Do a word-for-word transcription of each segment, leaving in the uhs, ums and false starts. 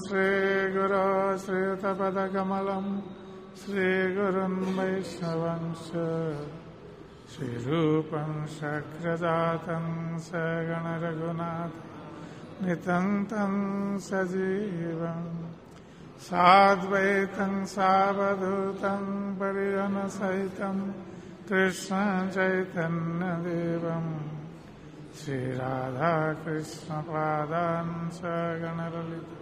श्रीगुरो श्रीयुतपदकमलं श्रीगुरुन् वैष्णवंश श्रीरूपं शक्रजातं सगणरघुनाथ नितं तं सजीवम् साद्वैतं सावधूतं परिजनसहितं कृष्ण चैतन्यदेवम् श्रीराधाकृष्णपादान् सगणललिता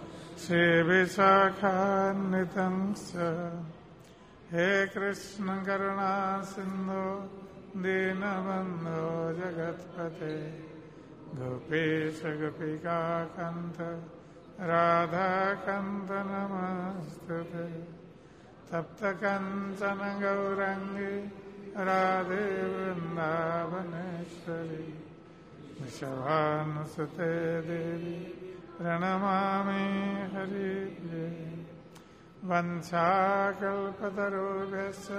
श्रीविशाखान्वितं च हे कृष्ण करुणा सिन्धो दीनबन्धो जगत्पते गोपेश गोपिकान्त राधाकान्त नमस्तुते तप्त काञ्चन गौराङ्गी राधे वृन्दावनेश्वरी वृषभानुसुते देवी प्रणमामि हरिप्रिये वंशाकल्पतरुभ्यश्च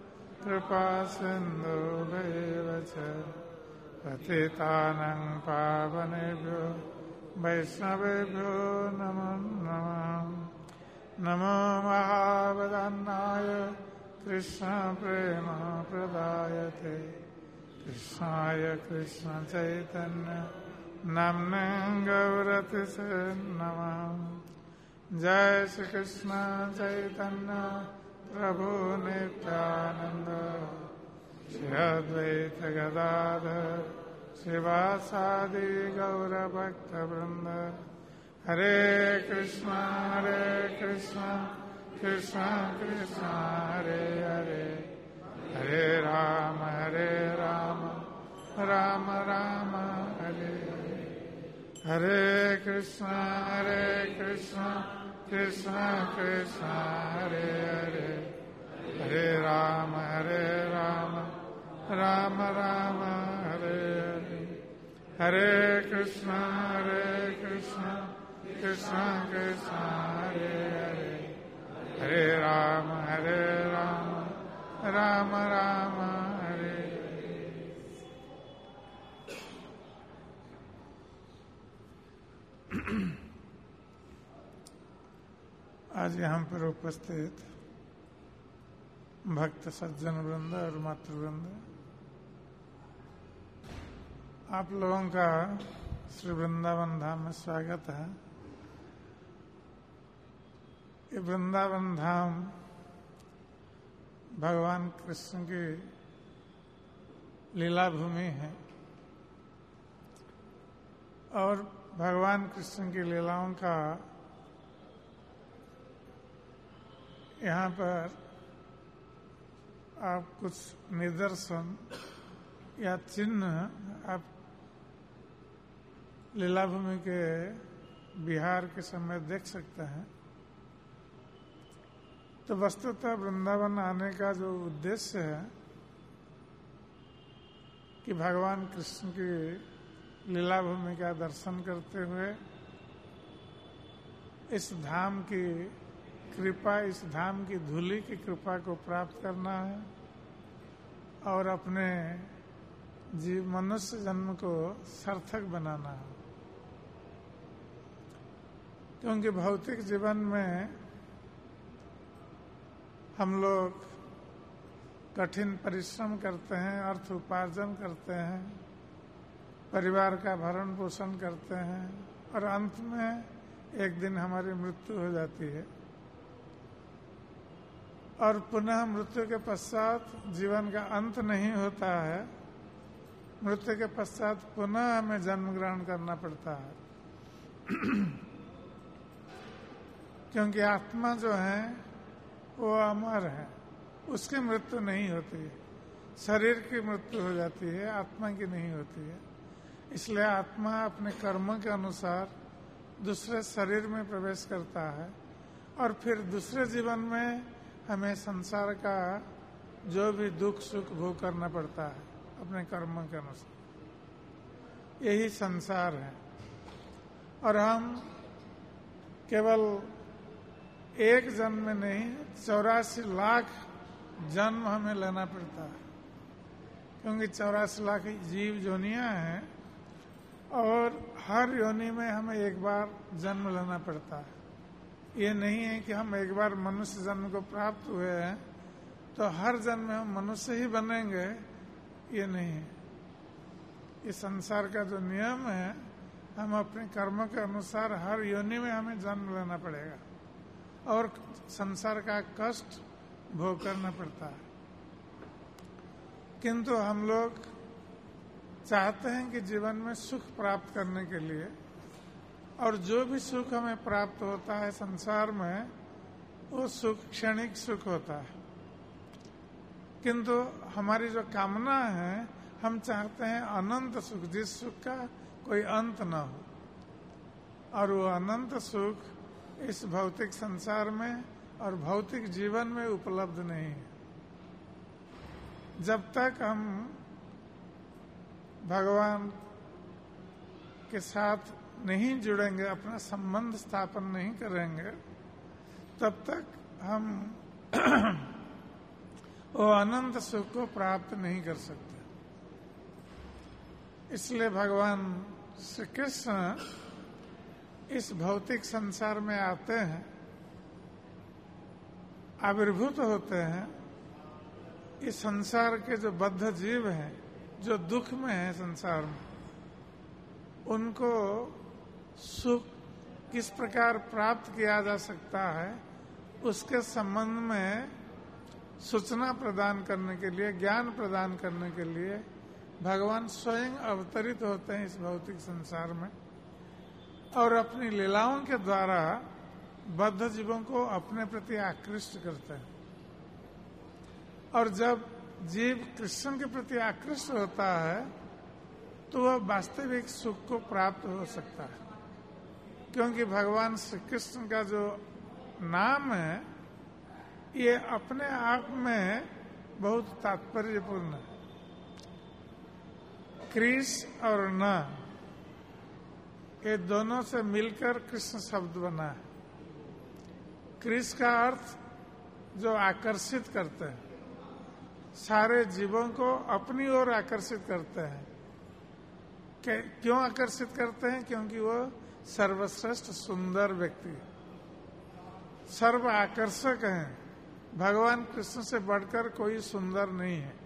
कृपासिन्धुभ्येव च पतितानां पावनेभ्यो वैष्णवेभ्यो नमो नमः। नमो महावदन्नाय कृष्ण प्रेम प्रदायते कृष्णाय कृष्ण चैतन्य नाम्ने गौरतिसे नमः। जय श्री कृष्ण चैतन्य प्रभु नित्यानंद श्री अद्वैत गदाधर श्रीवासादि गौरभक्तवृंद। हरे कृष्ण हरे कृष्ण कृष्ण कृष्ण हरे हरे हरे राम हरे राम राम राम हरे हरे। हरे कृष्ण हरे कृष्ण कृष्ण कृष्ण हरे हरे हरे राम हरे राम राम राम हरे हरे। हरे कृष्ण हरे कृष्ण कृष्ण कृष्ण हरे हरे हरे राम हरे राम राम राम हरे हरे। आज यहाँ पर उपस्थित भक्त सज्जन वृंद और मातृवृंद, आप लोगों का श्री वृंदावन धाम में स्वागत है। ये वृंदावन धाम भगवान कृष्ण की लीला भूमि है और भगवान कृष्ण की लीलाओं का यहाँ पर आप कुछ निदर्शन या चिन्ह आप लीला भूमि के बिहार के समय देख सकते हैं। तो वस्तुतः वृंदावन आने का जो उद्देश्य है कि भगवान कृष्ण की लीला भूमि का दर्शन करते हुए इस धाम की कृपा, इस धाम की धूलि की कृपा को प्राप्त करना है और अपने जीव मनुष्य जन्म को सार्थक बनाना है। क्योंकि भौतिक जीवन में हम लोग कठिन परिश्रम करते हैं, अर्थ उपार्जन करते हैं, परिवार का भरण पोषण करते हैं और अंत में एक दिन हमारी मृत्यु हो जाती है और पुनः मृत्यु के पश्चात जीवन का अंत नहीं होता है। मृत्यु के पश्चात पुनः हमें जन्म ग्रहण करना पड़ता है क्योंकि आत्मा जो है वो अमर है, उसकी मृत्यु नहीं होती है। शरीर की मृत्यु हो जाती है, आत्मा की नहीं होती है। इसलिए आत्मा अपने कर्मों के अनुसार दूसरे शरीर में प्रवेश करता है और फिर दूसरे जीवन में हमें संसार का जो भी दुख सुख भोग करना पड़ता है अपने कर्मों के अनुसार। यही संसार है और हम केवल एक जन्म में नहीं, चौरासी लाख जन्म हमें लेना पड़ता है क्योंकि चौरासी लाख जीव योनियां हैं और हर योनि में हमें एक बार जन्म लेना पड़ता है। ये नहीं है कि हम एक बार मनुष्य जन्म को प्राप्त हुए हैं तो हर जन्म में हम मनुष्य ही बनेंगे, ये नहीं है। ये संसार का जो नियम है, हम अपने कर्म के अनुसार हर योनि में हमें जन्म लेना पड़ेगा और संसार का कष्ट भोग करना पड़ता है। किंतु हम लोग चाहते हैं कि जीवन में सुख प्राप्त करने के लिए, और जो भी सुख हमें प्राप्त होता है संसार में, वो सुख क्षणिक सुख होता है। किंतु हमारी जो कामना है, हम चाहते हैं अनंत सुख, जिस सुख का कोई अंत न हो, और वो अनंत सुख इस भौतिक संसार में और भौतिक जीवन में उपलब्ध नहीं है। जब तक हम भगवान के साथ नहीं जुड़ेंगे, अपना संबंध स्थापन नहीं करेंगे, तब तक हम वो अनंत सुख को प्राप्त नहीं कर सकते। इसलिए भगवान श्री कृष्ण इस भौतिक संसार में आते हैं, आविर्भूत होते हैं। इस संसार के जो बद्ध जीव हैं, जो दुख में है संसार में, उनको सुख किस प्रकार प्राप्त किया जा सकता है, उसके संबंध में सूचना प्रदान करने के लिए, ज्ञान प्रदान करने के लिए भगवान स्वयं अवतरित होते हैं इस भौतिक संसार में, और अपनी लीलाओं के द्वारा बद्ध जीवों को अपने प्रति आकृष्ट करते हैं। और जब जीव कृष्ण के प्रति आकृष्ट होता है तो वह वास्तविक सुख को प्राप्त हो सकता है, क्योंकि भगवान श्री कृष्ण का जो नाम है, ये अपने आप में बहुत तात्पर्यपूर्ण है। कृष और न, ये दोनों से मिलकर कृष्ण शब्द बना है। कृष का अर्थ जो आकर्षित करते हैं, सारे जीवों को अपनी ओर आकर्षित करते हैं। क्यों आकर्षित करते हैं? क्योंकि वो सर्वश्रेष्ठ सुंदर व्यक्ति है, सर्व आकर्षक हैं। भगवान कृष्ण से बढ़कर कोई सुंदर नहीं है,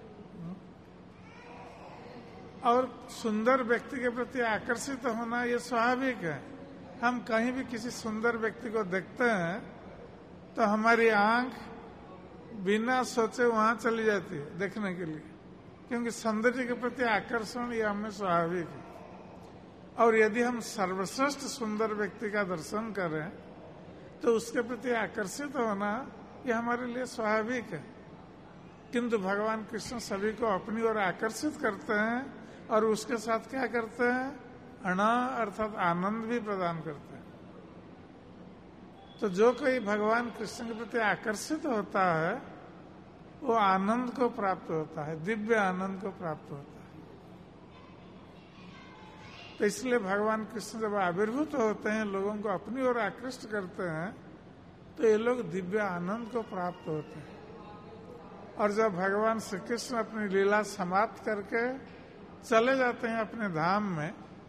और सुंदर व्यक्ति के प्रति आकर्षित होना ये स्वाभाविक है। हम कहीं भी किसी सुंदर व्यक्ति को देखते हैं तो हमारी आंख बिना सोचे वहां चली जाती है देखने के लिए, क्योंकि सौंदर्य के प्रति आकर्षण ये हमें स्वाभाविक है। और यदि हम सर्वश्रेष्ठ सुंदर व्यक्ति का दर्शन करें तो उसके प्रति आकर्षित होना ये हमारे लिए स्वाभाविक है। किंतु भगवान कृष्ण सभी को अपनी ओर आकर्षित करते हैं, और उसके साथ क्या करते हैं? अणा अर्थात आनंद भी प्रदान करते हैं। तो जो कोई भगवान कृष्ण के प्रति आकर्षित होता है वो आनंद को प्राप्त होता है, दिव्य आनंद को प्राप्त होता है। तो इसलिए भगवान कृष्ण जब आविर्भूत होते हैं, लोगों को अपनी ओर आकृष्ट करते हैं, तो ये लोग दिव्य आनंद को प्राप्त होते हैं। और जब भगवान श्री कृष्ण अपनी लीला समाप्त करके चले जाते हैं अपने धाम में,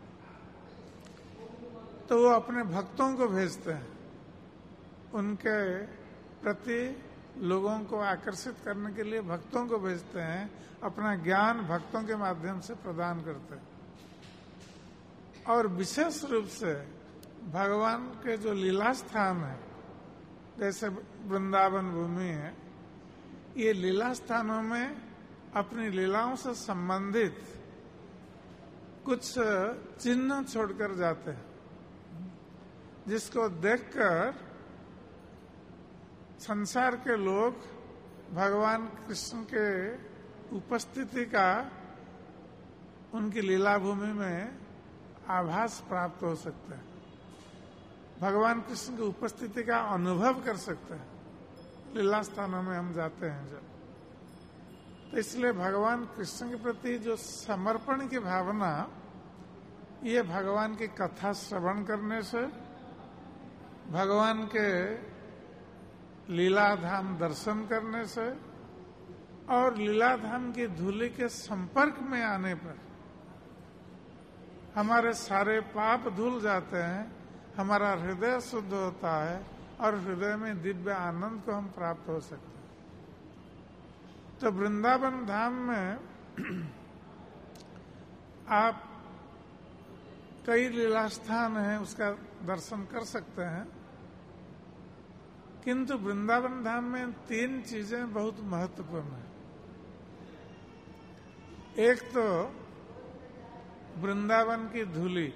तो वो अपने भक्तों को भेजते हैं, उनके प्रति लोगों को आकर्षित करने के लिए भक्तों को भेजते हैं, अपना ज्ञान भक्तों के माध्यम से प्रदान करते हैं। और विशेष रूप से भगवान के जो लीला स्थान है, जैसे वृंदावन भूमि है, ये लीला स्थानों में अपनी लीलाओं से संबंधित कुछ चिन्ह छोड़कर जाते हैं, जिसको देखकर संसार के लोग भगवान कृष्ण के उपस्थिति का उनकी लीला भूमि में आभास प्राप्त हो सकता है, भगवान कृष्ण की उपस्थिति का अनुभव कर सकते हैं लीला स्थानों में हम जाते हैं जब। तो इसलिए भगवान कृष्ण के प्रति जो समर्पण की भावना, ये भगवान की कथा श्रवण करने से, भगवान के लीलाधाम दर्शन करने से, और लीलाधाम की धूलि के संपर्क में आने पर हमारे सारे पाप धुल जाते हैं, हमारा हृदय शुद्ध होता है, और हृदय में दिव्य आनंद को हम प्राप्त हो सकते हैं। तो वृंदावन धाम में आप कई लीला स्थान हैं, उसका दर्शन कर सकते हैं, किंतु वृंदावन धाम में तीन चीजें बहुत महत्वपूर्ण हैं। एक तो वृंदावन की धूली,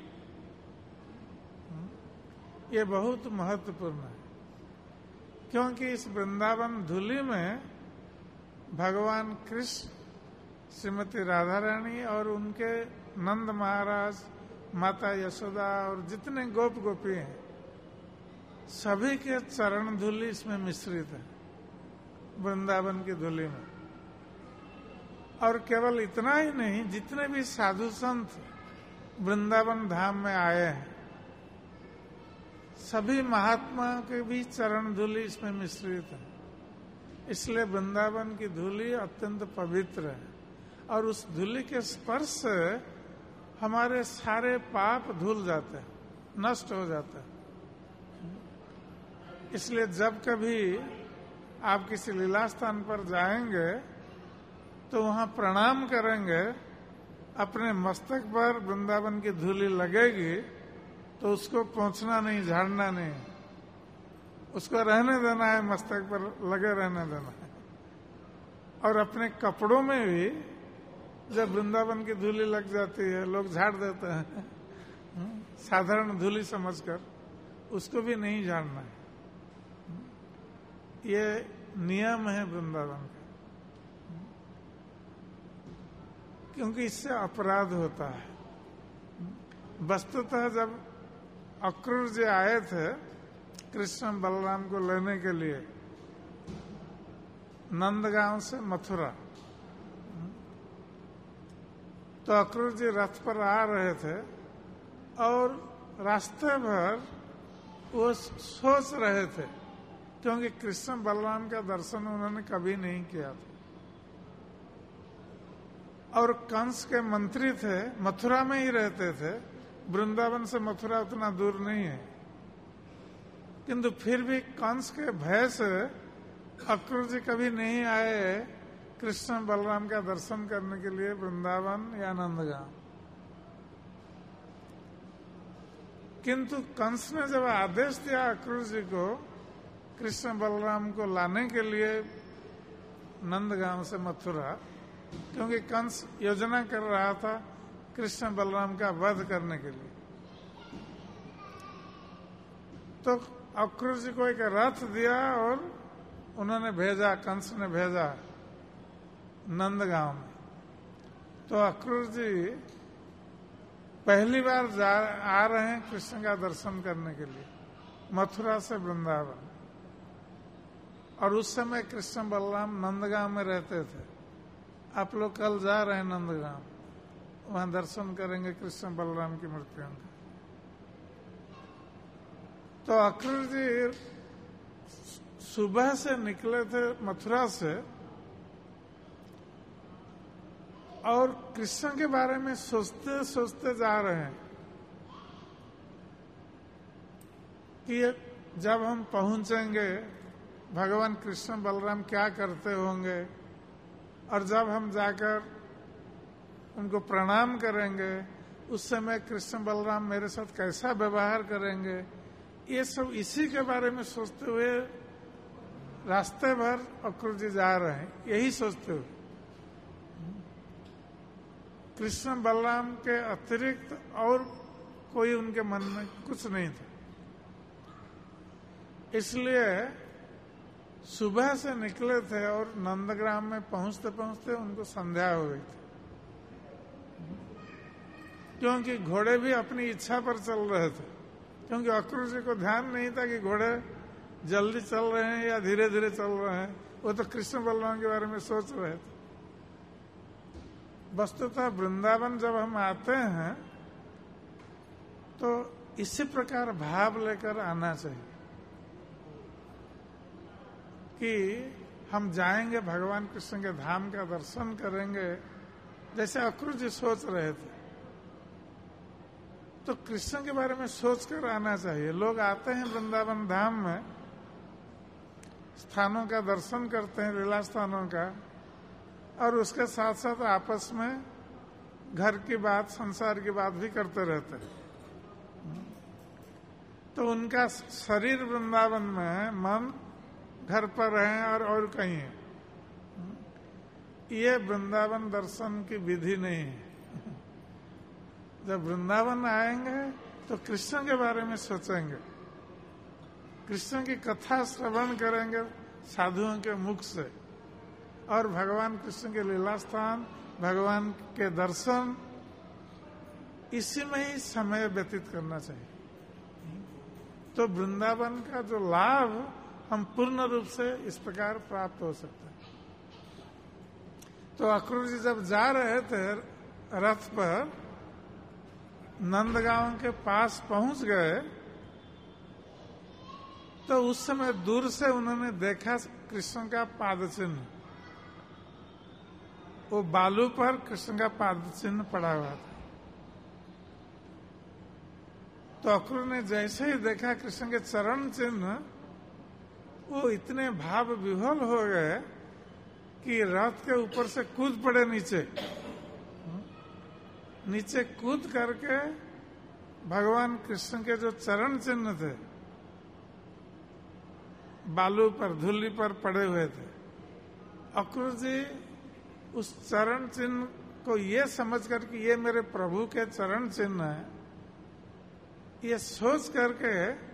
ये बहुत महत्वपूर्ण है, क्योंकि इस वृंदावन धूली में भगवान कृष्ण, श्रीमती राधा रानी और उनके नंद महाराज, माता यशोदा और जितने गोप गोपी हैं, सभी के चरण धूली इसमें मिश्रित है वृंदावन की धूली में। और केवल इतना ही नहीं, जितने भी साधु संत वृंदावन धाम में आए हैं, सभी महात्मा के भी चरण धूली इसमें मिश्रित है। इसलिए वृंदावन की धूली अत्यंत पवित्र है और उस धूली के स्पर्श से हमारे सारे पाप धुल जाते हैं, नष्ट हो जाते हैं। इसलिए जब कभी आप किसी लीला स्थान पर जाएंगे तो वहां प्रणाम करेंगे, अपने मस्तक पर वृंदावन की धूली लगेगी तो उसको पोंछना नहीं, झाड़ना नहीं, उसको रहने देना है, मस्तक पर लगे रहने देना है। और अपने कपड़ों में भी जब वृंदावन की धूली लग जाती है, लोग झाड़ देते हैं साधारण धूली समझकर, उसको भी नहीं झाड़ना है। ये नियम है वृंदावन का, क्योंकि इससे अपराध होता है। वस्तुतः जब अक्रूर जी आए थे कृष्ण बलराम को लेने के लिए नंदगांव से मथुरा, तो अक्रूर जी रथ पर आ रहे थे और रास्ते भर वो सोच रहे थे, क्योंकि कृष्ण बलराम का दर्शन उन्होंने कभी नहीं किया था। और कंस के मंत्री थे, मथुरा में ही रहते थे, वृंदावन से मथुरा उतना दूर नहीं है, किंतु फिर भी कंस के भय से अक्रूर जी कभी नहीं आए कृष्ण बलराम का दर्शन करने के लिए वृंदावन या नंदगांव। किंतु कंस ने जब आदेश दिया अक्रूर जी को कृष्ण बलराम को लाने के लिए नंदगांव से मथुरा, क्योंकि कंस योजना कर रहा था कृष्ण बलराम का वध करने के लिए, तो अक्रूर जी को एक रथ दिया और उन्होंने भेजा, कंस ने भेजा नंदगांव में। तो अक्रूर जी पहली बार जा आ रहे हैं कृष्ण का दर्शन करने के लिए मथुरा से वृंदावन, और उस समय कृष्ण बलराम नंदगांव में रहते थे। आप लोग कल जा रहे हैं नंदगांव, वहां दर्शन करेंगे कृष्ण बलराम की मूर्तियों का। तो अक्रूर जी सुबह से निकले थे मथुरा से और कृष्ण के बारे में सोचते सोचते जा रहे हैं कि जब हम पहुंचेंगे भगवान कृष्ण बलराम क्या करते होंगे, और जब हम जाकर उनको प्रणाम करेंगे उस समय कृष्ण बलराम मेरे साथ कैसा व्यवहार करेंगे, ये सब इसी के बारे में सोचते हुए रास्ते भर अक्रूर जी जा रहे हैं, यही सोचते हुए। कृष्ण बलराम के अतिरिक्त और कोई उनके मन में कुछ नहीं था। इसलिए सुबह से निकले थे और नंदग्राम में पहुंचते पहुंचते उनको संध्या हो गई थी, क्योंकि घोड़े भी अपनी इच्छा पर चल रहे थे, क्योंकि अक्रूर जी को ध्यान नहीं था कि घोड़े जल्दी चल रहे हैं या धीरे धीरे चल रहे हैं, वो तो कृष्ण बलराम के बारे में सोच रहे थे। वस्तुतः वृंदावन जब हम आते हैं तो इसी प्रकार भाव लेकर आना चाहिए कि हम जाएंगे भगवान कृष्ण के धाम का दर्शन करेंगे, जैसे अक्रूर जी सोच रहे थे। तो कृष्ण के बारे में सोचकर आना चाहिए। लोग आते हैं वृंदावन धाम में स्थानों का दर्शन करते हैं, लीला स्थानों का, और उसके साथ साथ आपस में घर की बात, संसार की बात भी करते रहते हैं। तो उनका शरीर वृंदावन में है, मन घर पर है और और कहीं है। ये वृंदावन दर्शन की विधि नहीं है। जब वृंदावन आएंगे तो कृष्ण के बारे में सोचेंगे, कृष्ण की कथा श्रवण करेंगे साधुओं के मुख से, और भगवान कृष्ण के लीला स्थान, भगवान के दर्शन, इसी में ही समय व्यतीत करना चाहिए। तो वृंदावन का जो लाभ हम पूर्ण रूप से इस प्रकार प्राप्त हो सकते हैं। तो अक्रूर जी जब जा रहे थे रथ पर, नंदगांव के पास पहुंच गए, तो उस समय दूर से उन्होंने देखा कृष्ण का पाद चिन्ह। वो बालू पर कृष्ण का पाद चिन्ह पड़ा हुआ था। तो अक्रूर ने जैसे ही देखा कृष्ण के चरण चिन्ह, वो इतने भाव विह्वल हो गए कि रथ के ऊपर से कूद पड़े नीचे। नीचे कूद करके भगवान कृष्ण के जो चरण चिन्ह थे, बालू पर, धूलि पर पड़े हुए थे, अक्रूर जी उस चरण चिन्ह को ये समझ कर कि ये मेरे प्रभु के चरण चिन्ह है, ये सोच करके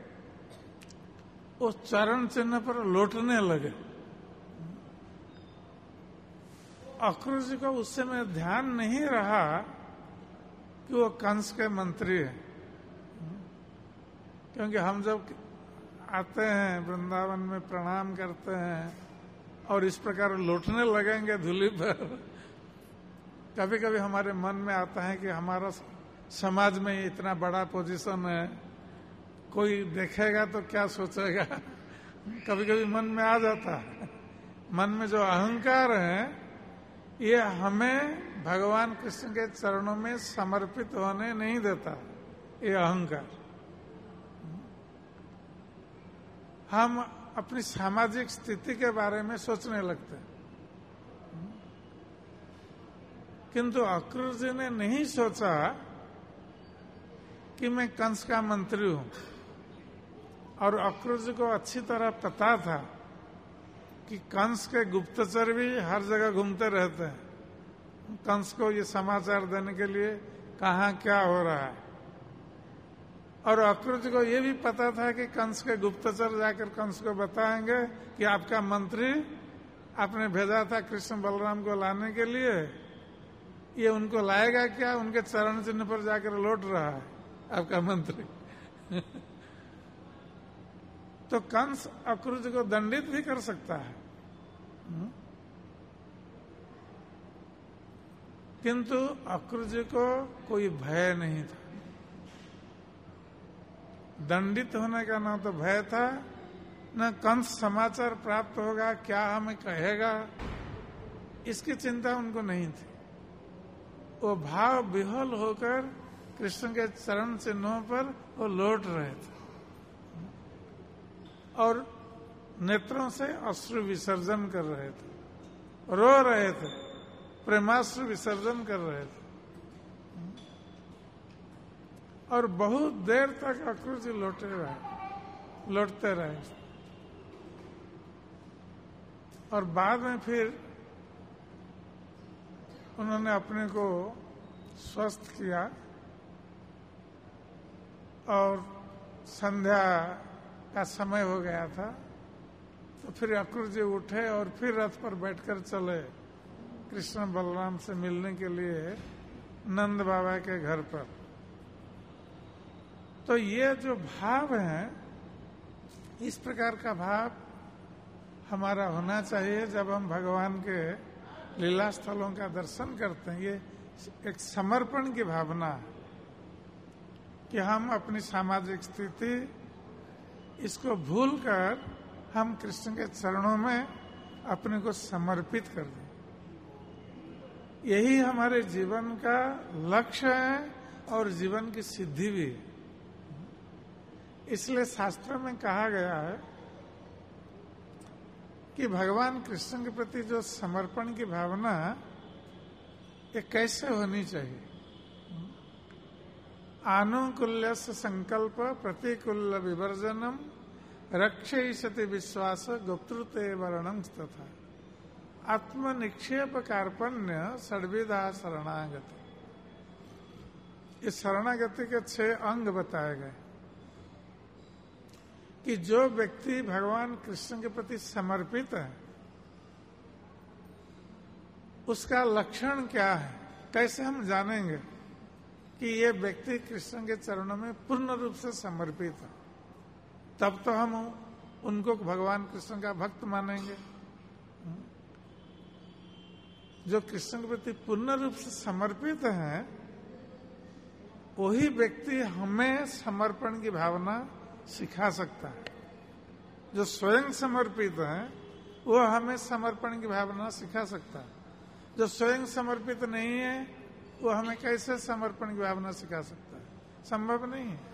उस चरण चिन्ह पर लौटने लगे। अक्रूर जी को उस समय ध्यान नहीं रहा कि वो कंस के मंत्री हैं, क्योंकि हम जब आते हैं वृंदावन में, प्रणाम करते हैं और इस प्रकार लौटने लगेंगे धूलि पर, कभी कभी हमारे मन में आता है कि हमारा समाज में इतना बड़ा पोजीशन है, कोई देखेगा तो क्या सोचेगा। कभी कभी मन में आ जाता है। मन में जो अहंकार है, ये हमें भगवान कृष्ण के चरणों में समर्पित होने नहीं देता। ये अहंकार, हम अपनी सामाजिक स्थिति के बारे में सोचने लगते हैं। किंतु अक्रूर जी ने नहीं सोचा कि मैं कंस का मंत्री हूं, और अक्रूर जी को अच्छी तरह पता था कि कंस के गुप्तचर भी हर जगह घूमते रहते हैं, कंस को ये समाचार देने के लिए कहाँ क्या हो रहा है। और अक्रूर जी को ये भी पता था कि कंस के गुप्तचर जाकर कंस को बताएंगे कि आपका मंत्री आपने भेजा था कृष्ण बलराम को लाने के लिए, ये उनको लाएगा क्या, उनके चरण चिन्ह पर जाकर लौट रहा है आपका मंत्री। तो कंस अक्रूर जी को दंडित भी कर सकता है, किंतु अक्रूर जी को कोई भय नहीं था। दंडित होने का ना तो भय था, न कंस समाचार प्राप्त होगा, क्या हमें कहेगा, इसकी चिंता उनको नहीं थी। वो भाव विह्वल होकर कृष्ण के चरण चिन्हों पर वो लौट रहे थे और नेत्रों से अश्रु विसर्जन कर रहे थे, रो रहे थे, प्रेमाश्रु विसर्जन कर रहे थे। और बहुत देर तक अक्रूर जी लौटे रहे, लौटते रहे। और बाद में फिर उन्होंने अपने को स्वस्थ किया और संध्या का समय हो गया था। तो फिर अक्रूर जी उठे और फिर रथ पर बैठकर चले कृष्ण बलराम से मिलने के लिए नंद बाबा के घर पर। तो ये जो भाव है, इस प्रकार का भाव हमारा होना चाहिए जब हम भगवान के लीला स्थलों का दर्शन करते हैं। ये एक समर्पण की भावना है कि हम अपनी सामाजिक स्थिति इसको भूलकर हम कृष्ण के चरणों में अपने को समर्पित कर दें। यही हमारे जीवन का लक्ष्य है और जीवन की सिद्धि भी है। इसलिए शास्त्र में कहा गया है कि भगवान कृष्ण के प्रति जो समर्पण की भावना ये कैसे होनी चाहिए। आनुकूल्य संकल्प प्रतिकूल विवर्जनम रक्षयिष्यति विश्वास गुप्तृते वर्णम तथा आत्मनिक्षेप कार्पण्य षड्विधा शरणागति। इस शरणागति के छह अंग बताए गए कि जो व्यक्ति भगवान कृष्ण के प्रति समर्पित है उसका लक्षण क्या है, कैसे हम जानेंगे कि ये व्यक्ति कृष्ण के चरणों में पूर्ण रूप से समर्पित है। तब तो हम उनको भगवान कृष्ण का भक्त मानेंगे। जो कृष्ण के प्रति पूर्ण रूप से समर्पित है वही व्यक्ति हमें समर्पण की भावना सिखा सकता है। जो स्वयं समर्पित है वो हमें समर्पण की भावना सिखा सकता है। जो स्वयं समर्पित नहीं है वो हमें कैसे समर्पण की भावना सिखा सकता है, संभव नहीं है।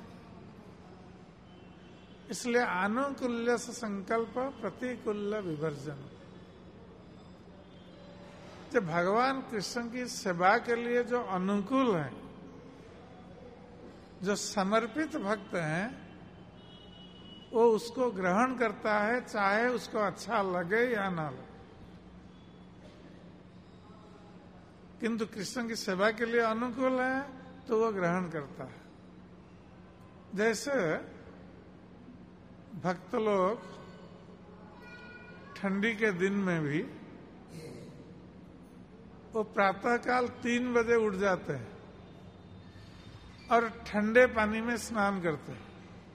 इसलिए आनुकूल्य संकल्प प्रतिकूल विवर्जन। जब भगवान कृष्ण की सेवा के लिए जो अनुकूल है, जो समर्पित भक्त हैं, वो उसको ग्रहण करता है, चाहे उसको अच्छा लगे या ना लगे। किंतु कृष्ण की सेवा के लिए अनुकूल है तो वो ग्रहण करता है। जैसे भक्त लोग ठंडी के दिन में भी वो प्रातःकाल तीन बजे उठ जाते हैं और ठंडे पानी में स्नान करते हैं।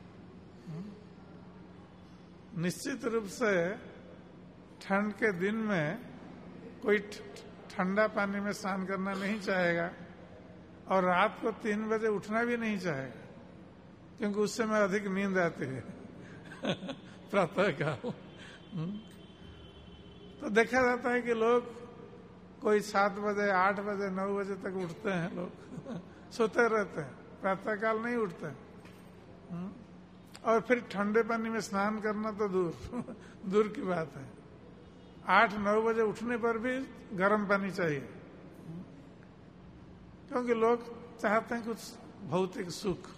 निश्चित रूप से ठंड के दिन में कोई ठंडा पानी में स्नान करना नहीं चाहेगा और रात को तीन बजे उठना भी नहीं चाहेगा, क्योंकि उस समय अधिक नींद आती है प्रातःकाल। तो देखा जाता है कि लोग कोई सात बजे आठ बजे नौ बजे तक उठते हैं, लोग सोते रहते हैं, प्रातःकाल नहीं उठते हैं। और फिर ठंडे पानी में स्नान करना तो दूर दूर की बात है। आठ नौ बजे उठने पर भी गर्म पानी चाहिए, क्योंकि लोग चाहते हैं कुछ भौतिक सुख।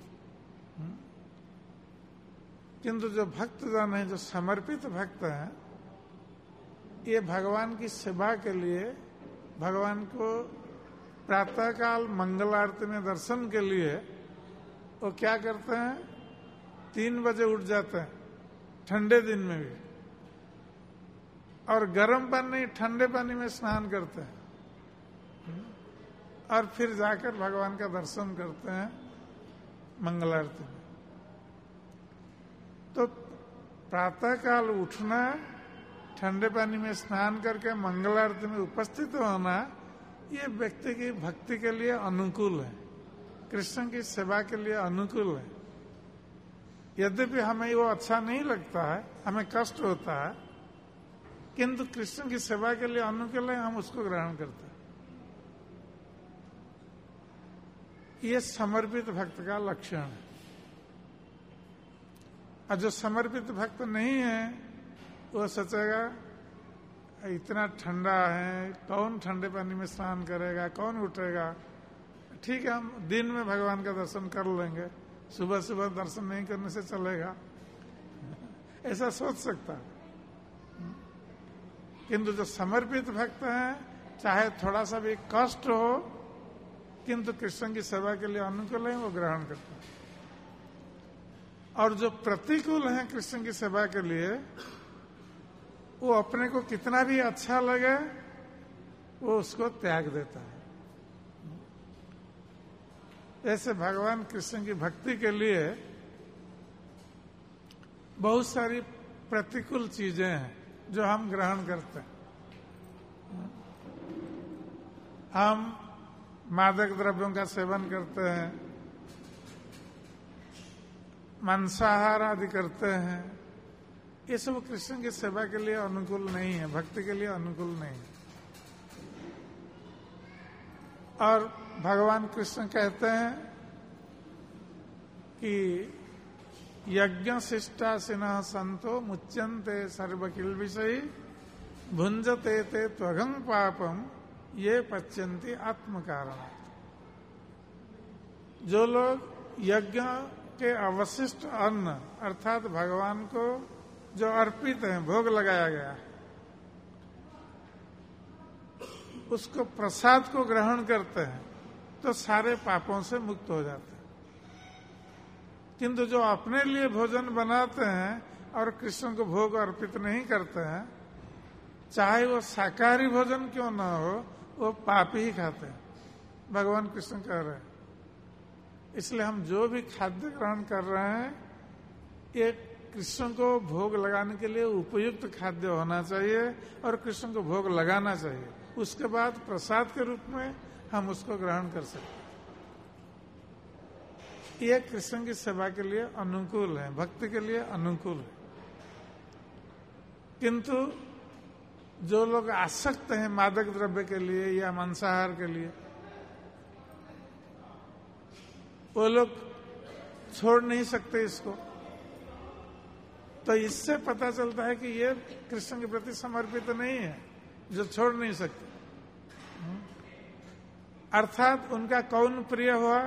किंतु जो भक्तजन है, जो समर्पित भक्त हैं, ये भगवान की सेवा के लिए, भगवान को प्रातःकाल मंगल आरती में दर्शन के लिए वो क्या करते हैं, तीन बजे उठ जाते हैं ठंडे दिन में भी, और गर्म पानी ठंडे पानी में स्नान करते हैं और फिर जाकर भगवान का दर्शन करते हैं मंगल आरती में। तो प्रातःकाल उठना, ठंडे पानी में स्नान करके मंगल आरती में उपस्थित होना, ये व्यक्ति की भक्ति के लिए अनुकूल है, कृष्ण की सेवा के लिए अनुकूल है। यद्यपि हमें वो अच्छा नहीं लगता है, हमें कष्ट होता है, किंतु कृष्ण की सेवा के लिए अनुकूल है, हम उसको ग्रहण करते हैं। ये समर्पित भक्त का लक्षण है। और जो समर्पित भक्त नहीं है वो सोचेगा इतना ठंडा है, कौन ठंडे पानी में स्नान करेगा, कौन उठेगा। ठीक है, हम दिन में भगवान का दर्शन कर लेंगे, सुबह सुबह दर्शन नहीं करने से चलेगा, ऐसा सोच सकता है। किंतु जो समर्पित भक्त हैं, चाहे थोड़ा सा भी कष्ट हो, किंतु कृष्ण की सेवा के लिए अनुकूल है, वो ग्रहण करता है। और जो प्रतिकूल है कृष्ण की सेवा के लिए, वो अपने को कितना भी अच्छा लगे वो उसको त्याग देता है। ऐसे भगवान कृष्ण की भक्ति के लिए बहुत सारी प्रतिकूल चीजें हैं जो हम ग्रहण करते हैं। हम मादक द्रव्यों का सेवन करते हैं, मांसाहार आदि करते हैं। ये सब कृष्ण की सेवा के लिए अनुकूल नहीं है, भक्ति के लिए अनुकूल नहीं है। और भगवान कृष्ण कहते हैं कि यज्ञ शिष्टासिनः संतो मुच्यन्ते सर्व किल विषयी भुंजते ते त्वगं पापम ये पच्यन्ति आत्म कारणात्। जो लोग यज्ञ के अवशिष्ट अन्न अर्थात भगवान को जो अर्पित है, भोग लगाया गया, उसको प्रसाद को ग्रहण करते हैं तो सारे पापों से मुक्त हो जाते हैं। किंतु जो अपने लिए भोजन बनाते हैं और कृष्ण को भोग अर्पित नहीं करते हैं, चाहे वो शाकाहारी भोजन क्यों न हो, वो पाप ही खाते हैं, भगवान कृष्ण कह रहे हैं। इसलिए हम जो भी खाद्य ग्रहण कर रहे हैं, ये कृष्ण को भोग लगाने के लिए उपयुक्त खाद्य होना चाहिए और कृष्ण को भोग लगाना चाहिए। उसके बाद प्रसाद के रूप में हम उसको ग्रहण कर सकते हैं। ये कृष्ण की सेवा के लिए अनुकूल है, भक्ति के लिए अनुकूल है। किंतु जो लोग आसक्त हैं मादक द्रव्य के लिए या मांसाहार के लिए, वो लोग छोड़ नहीं सकते इसको। तो इससे पता चलता है कि ये कृष्ण के प्रति समर्पित नहीं है, जो छोड़ नहीं सकते। अर्थात उनका कौन प्रिय हुआ?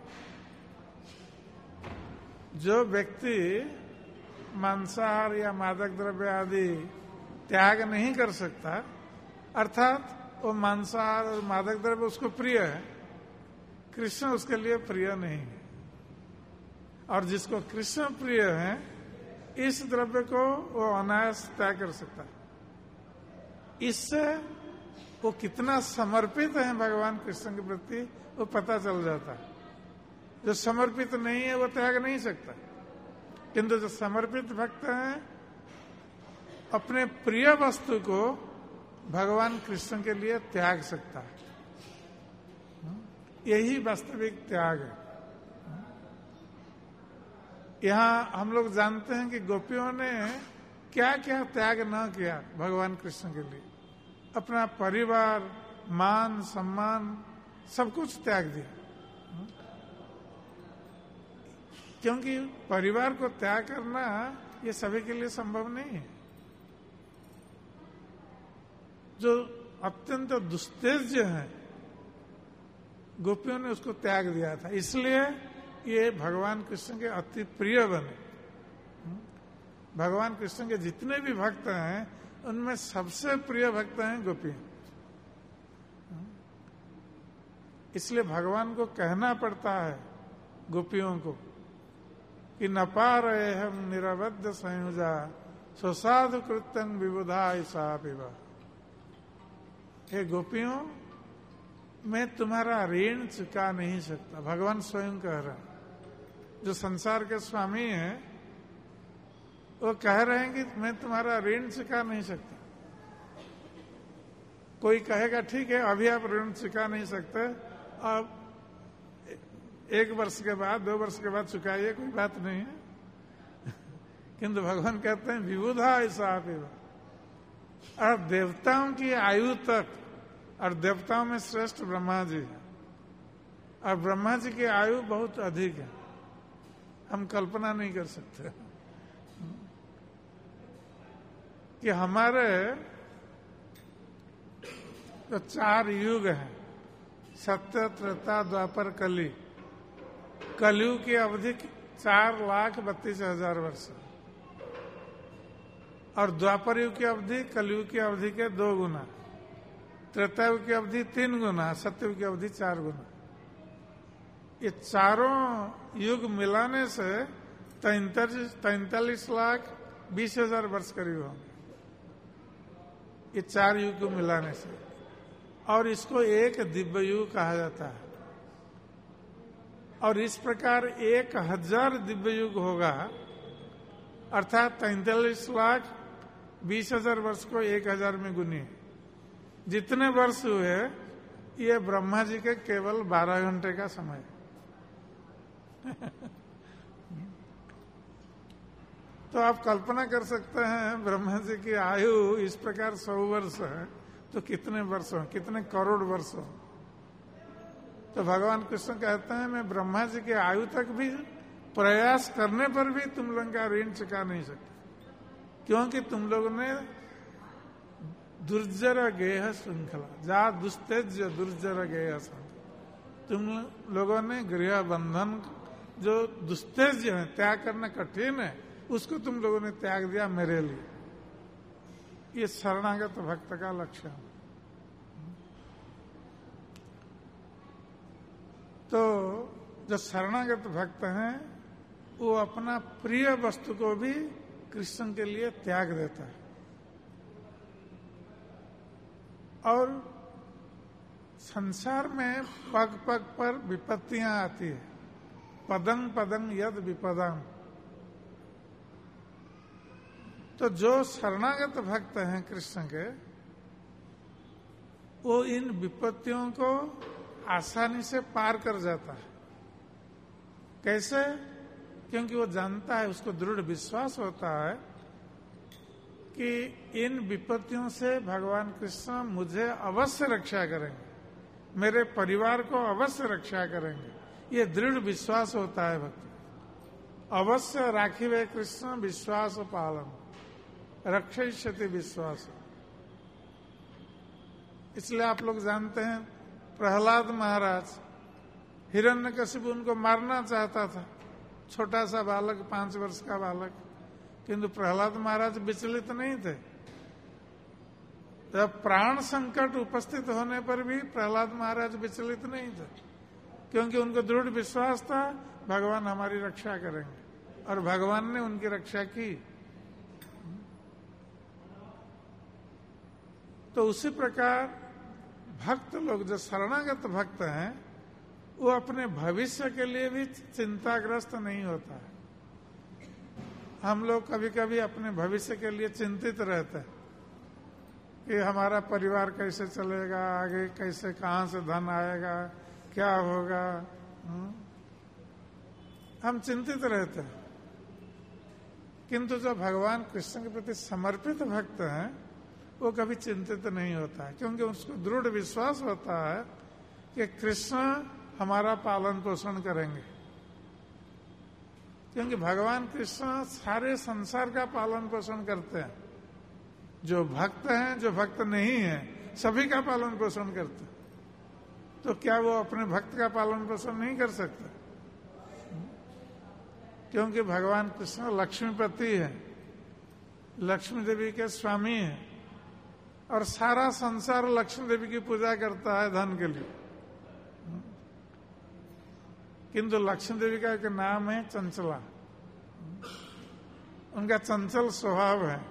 जो व्यक्ति मांसाहार या मादक द्रव्य आदि त्याग नहीं कर सकता, अर्थात वो मांसाहार और मादक द्रव्य उसको प्रिय है, कृष्ण उसके लिए प्रिय नहीं है। और जिसको कृष्ण प्रिय है, इस द्रव्य को वो अनायास त्याग कर सकता है। इससे वो कितना समर्पित है भगवान कृष्ण के प्रति वो पता चल जाता है। जो समर्पित नहीं है वो त्याग नहीं सकता, किंतु जो समर्पित भक्त है अपने प्रिय वस्तु को भगवान कृष्ण के लिए त्याग सकता है। यही वास्तविक त्याग है। यहाँ हम लोग जानते हैं कि गोपियों ने क्या क्या त्याग न किया भगवान कृष्ण के लिए। अपना परिवार, मान सम्मान सब कुछ त्याग दिया, क्योंकि परिवार को त्याग करना ये सभी के लिए संभव नहीं है। जो अत्यंत दुस्तेज्य है, गोपियों ने उसको त्याग दिया था, इसलिए ये भगवान कृष्ण के अति प्रिय बने। भगवान कृष्ण के जितने भी भक्त हैं उनमें सबसे प्रिय भक्त हैं गोपी। इसलिए भगवान को कहना पड़ता है गोपियों को कि न पा रहे हम निरवध्य संयुजा सुसाधु कृत्यं विबुधा ऐसा विवा। हे गोपियों, मैं तुम्हारा ऋण चुका नहीं सकता। भगवान स्वयं कह रहा है। जो संसार के स्वामी हैं वो कह रहे हैं कि मैं तुम्हारा ऋण चुका नहीं सकता। कोई कहेगा ठीक है अभी आप ऋण चुका नहीं सकते, अब एक वर्ष के बाद, दो वर्ष के बाद चुकाइए, कोई बात नहीं है। किंतु भगवान कहते हैं विबुधा ऐसा आप। और देवताओं की आयु तक, और देवताओं में श्रेष्ठ ब्रह्मा जी है, और ब्रह्मा जी की आयु बहुत अधिक है, हम कल्पना नहीं कर सकते कि हमारे तो चार युग हैं, सत्य, त्रेता, द्वापर, कली। कलयुग की अवधि चार लाख बत्तीस हजार वर्ष, और द्वापर युग की अवधि कलयुग की अवधि के दो गुना, त्रेता युग की अवधि तीन गुना, सत्ययुग की अवधि चार गुना। ये चारों युग मिलाने से तैंतालीस तैंतालीस लाख बीस हजार वर्ष करीब होंगे, ये चार युग को मिलाने से। और इसको एक दिव्य युग कहा जाता है। और इस प्रकार एक हजार दिव्य युग होगा, अर्थात तैंतालीस लाख बीस हजार वर्ष को एक हजार में गुनिए। जितने वर्ष हुए ये ब्रह्मा जी के केवल बारह घंटे का समय। तो आप कल्पना कर सकते हैं ब्रह्मा जी की आयु इस प्रकार सौ वर्ष है तो कितने वर्ष हो, कितने करोड़ वर्ष हो। तो भगवान कृष्ण कहते हैं मैं ब्रह्मा जी की आयु तक भी प्रयास करने पर भी तुम लोगों का ऋण चुका नहीं सकते, क्योंकि तुम लोगों ने दुर्जर गेह श्रृंखला जा दुस्तेज दुर्जर गेह श्रृंखला। तुम लोगों ने गृह बंधन जो दुस्तेज है, त्याग करना कठिन है, उसको तुम लोगों ने त्याग दिया मेरे लिए। ये शरणागत भक्त का लक्षण। तो जो शरणागत भक्त हैं वो अपना प्रिय वस्तु को भी कृष्ण के लिए त्याग देता है। और संसार में पग पग पर विपत्तियां आती है, पदंग पदंग यद विपदम। तो जो शरणागत भक्त हैं कृष्ण के, वो इन विपत्तियों को आसानी से पार कर जाता है। कैसे? क्योंकि वो जानता है, उसको दृढ़ विश्वास होता है कि इन विपत्तियों से भगवान कृष्ण मुझे अवश्य रक्षा करेंगे, मेरे परिवार को अवश्य रक्षा करेंगे। ये दृढ़ विश्वास होता है भक्ति। अवश्य राखिवे कृष्ण विश्वास पालन, रक्षयिष्यति विश्वास। इसलिए आप लोग जानते हैं प्रहलाद महाराज, हिरण्यकशिपु उनको मारना चाहता था, छोटा सा बालक, पांच वर्ष का बालक, किंतु प्रहलाद महाराज विचलित नहीं थे। जब प्राण संकट उपस्थित होने पर भी प्रहलाद महाराज विचलित नहीं थे, क्योंकि उनको दृढ़ विश्वास था भगवान हमारी रक्षा करेंगे, और भगवान ने उनकी रक्षा की। तो उसी प्रकार भक्त लोग, जो शरणागत भक्त हैं, वो अपने भविष्य के लिए भी चिंताग्रस्त नहीं होता है। हम लोग कभी कभी अपने भविष्य के लिए चिंतित रहते हैं कि हमारा परिवार कैसे चलेगा, आगे कैसे, कहां से धन आएगा, क्या होगा। हम चिंतित रहते हैं। किंतु जो भगवान कृष्ण के प्रति समर्पित भक्त हैं, वो कभी चिंतित नहीं होता है, क्योंकि उसको दृढ़ विश्वास होता है कि कृष्ण हमारा पालन पोषण करेंगे। क्योंकि भगवान कृष्ण सारे संसार का पालन पोषण करते हैं। जो भक्त हैं, जो भक्त नहीं हैं, सभी का पालन पोषण करते हैं। तो क्या वो अपने भक्त का पालन पोषण नहीं कर सकते? क्योंकि भगवान कृष्ण लक्ष्मीपति है, लक्ष्मी देवी के स्वामी हैं, और सारा संसार लक्ष्मी देवी की पूजा करता है धन के लिए। किंतु लक्ष्मी देवी का एक नाम है चंचला, उनका चंचल स्वभाव है।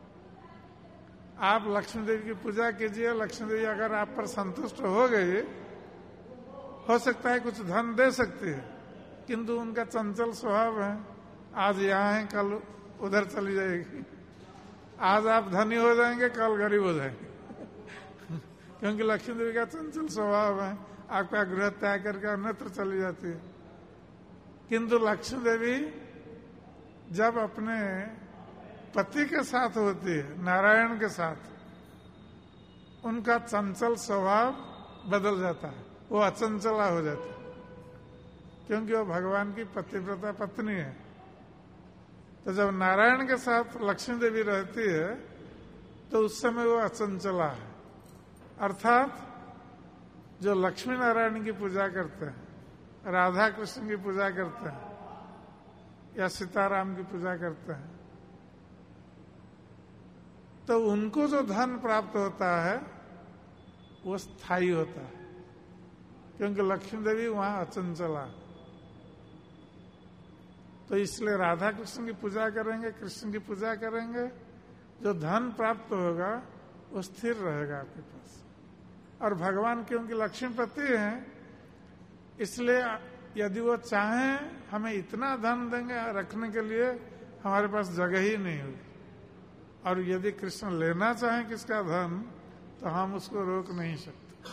आप लक्ष्मी देवी की पूजा कीजिए, लक्ष्मी देवी अगर आप पर संतुष्ट हो गई, हो सकता है कुछ धन दे सकती है, किंतु उनका चंचल स्वभाव है। आज यहाँ है, कल उधर चली जाएगी। आज आप धनी हो जाएंगे, कल गरीब हो जाएंगे। क्योंकि लक्ष्मी देवी का चंचल स्वभाव है, आपका गृह त्याग करके अन्यत्र चली जाती है। किंतु लक्ष्मी देवी जब अपने पति के साथ होती है, नारायण के साथ, उनका चंचल स्वभाव बदल जाता है, वो अचंचला हो जाती है, क्योंकि वो भगवान की पतिव्रता पत्नी है। तो जब नारायण के साथ लक्ष्मी देवी रहती है, तो उस समय वो अचंचला है। अर्थात जो लक्ष्मी नारायण की पूजा करते हैं, राधा कृष्ण की पूजा करते हैं, या सीताराम की पूजा करते हैं, तो उनको जो धन प्राप्त होता है वो स्थायी होता है, क्योंकि लक्ष्मी देवी वहां अचंचला। तो इसलिए राधा कृष्ण की पूजा करेंगे, कृष्ण की पूजा करेंगे, जो धन प्राप्त होगा वो स्थिर रहेगा आपके पास। और भगवान क्योंकि लक्ष्मीपति हैं, इसलिए यदि वो चाहें हमें इतना धन देंगे रखने के लिए, हमारे पास जगह ही नहीं होगी। और यदि कृष्ण लेना चाहें किसका धन, तो हम उसको रोक नहीं सकते।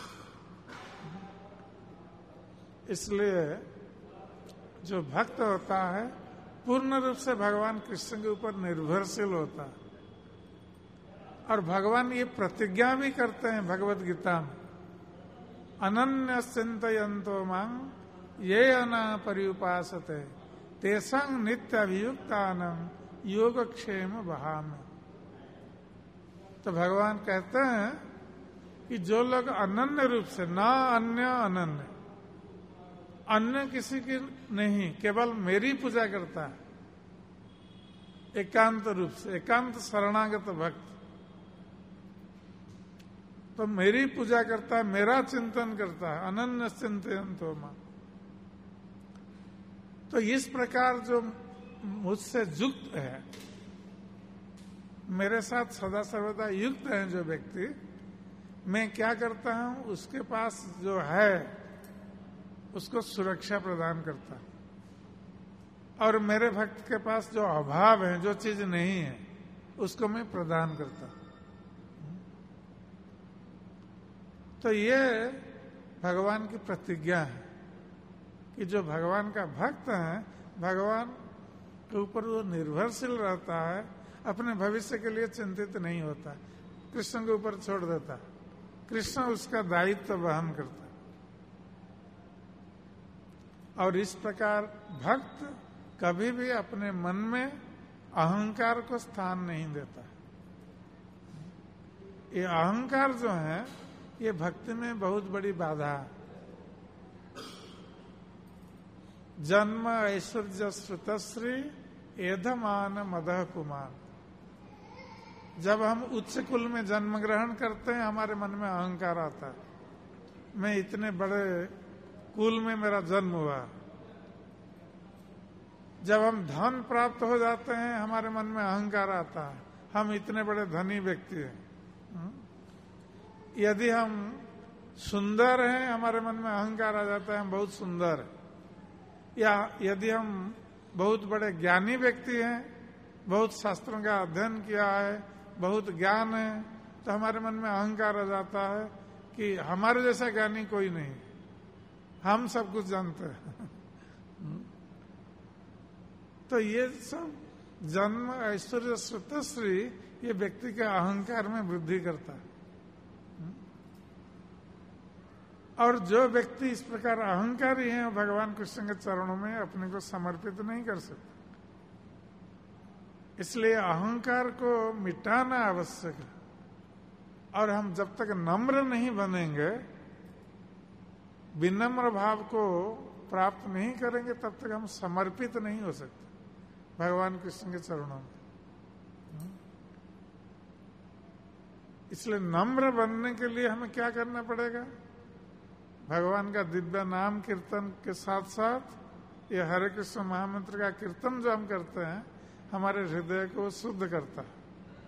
इसलिए जो भक्त होता है पूर्ण रूप से भगवान कृष्ण के ऊपर निर्भरशील होता है। और भगवान ये प्रतिज्ञा भी करते हैं भगवत गीता में, अनन्य चिंतयन्तो मां ये अना पर्युपासते तेषां नित्य अभियुक्तानां योगक्षेम वहामि। तो भगवान कहते हैं कि जो लोग अनन्य रूप से, ना अन्य अनन्य, अन्य किसी की नहीं, केवल मेरी पूजा करता है एकांत रूप से, एकांत शरणागत भक्त, तो मेरी पूजा करता है, मेरा चिंतन करता है, अनन्य चिंतन तो मां। तो इस प्रकार जो मुझसे युक्त है, मेरे साथ सदा सर्वदा युक्त है जो व्यक्ति, मैं क्या करता हूं, उसके पास जो है उसको सुरक्षा प्रदान करता हूं, और मेरे भक्त के पास जो अभाव है, जो चीज नहीं है, उसको मैं प्रदान करता हूं। तो ये भगवान की प्रतिज्ञा है कि जो भगवान का भक्त है, भगवान के ऊपर वो निर्भरशील रहता है, अपने भविष्य के लिए चिंतित नहीं होता, कृष्ण के ऊपर छोड़ देता, कृष्ण उसका दायित्व वहन करता। और इस प्रकार भक्त कभी भी अपने मन में अहंकार को स्थान नहीं देता। ये अहंकार जो है, ये भक्ति में बहुत बड़ी बाधा है। जन्म ऐश्वर्य श्रुतश्री एधमान मदह कुमार। जब हम उच्च कुल में जन्म ग्रहण करते हैं, हमारे मन में अहंकार आता है, मैं इतने बड़े कुल में मेरा जन्म हुआ। जब हम धन प्राप्त हो जाते हैं, हमारे मन में अहंकार आता है, हम इतने बड़े धनी व्यक्ति हैं। यदि हम सुंदर हैं, हमारे मन में अहंकार आ जाता है, हम बहुत सुंदर हैं। या यदि हम बहुत बड़े ज्ञानी व्यक्ति हैं, बहुत शास्त्रों का अध्ययन किया है, बहुत ज्ञान है, तो हमारे मन में अहंकार आ जाता है कि हमारे जैसा ज्ञानी कोई नहीं, हम सब कुछ जानते हैं। तो ये सब जन्म ऐश्वर्य श्रुतश्री, ये व्यक्ति के अहंकार में वृद्धि करता है। और जो व्यक्ति इस प्रकार अहंकारी है, भगवान कृष्ण के चरणों में अपने को समर्पित नहीं कर सकता। इसलिए अहंकार को मिटाना आवश्यक है। और हम जब तक नम्र नहीं बनेंगे, विनम्र भाव को प्राप्त नहीं करेंगे, तब तक हम समर्पित नहीं हो सकते भगवान कृष्ण के चरणों में। इसलिए नम्र बनने के लिए हमें क्या करना पड़ेगा? भगवान का दिव्य नाम कीर्तन के साथ साथ ये हरे कृष्ण महामंत्र का कीर्तन जो हम करते हैं, हमारे हृदय को शुद्ध करता है।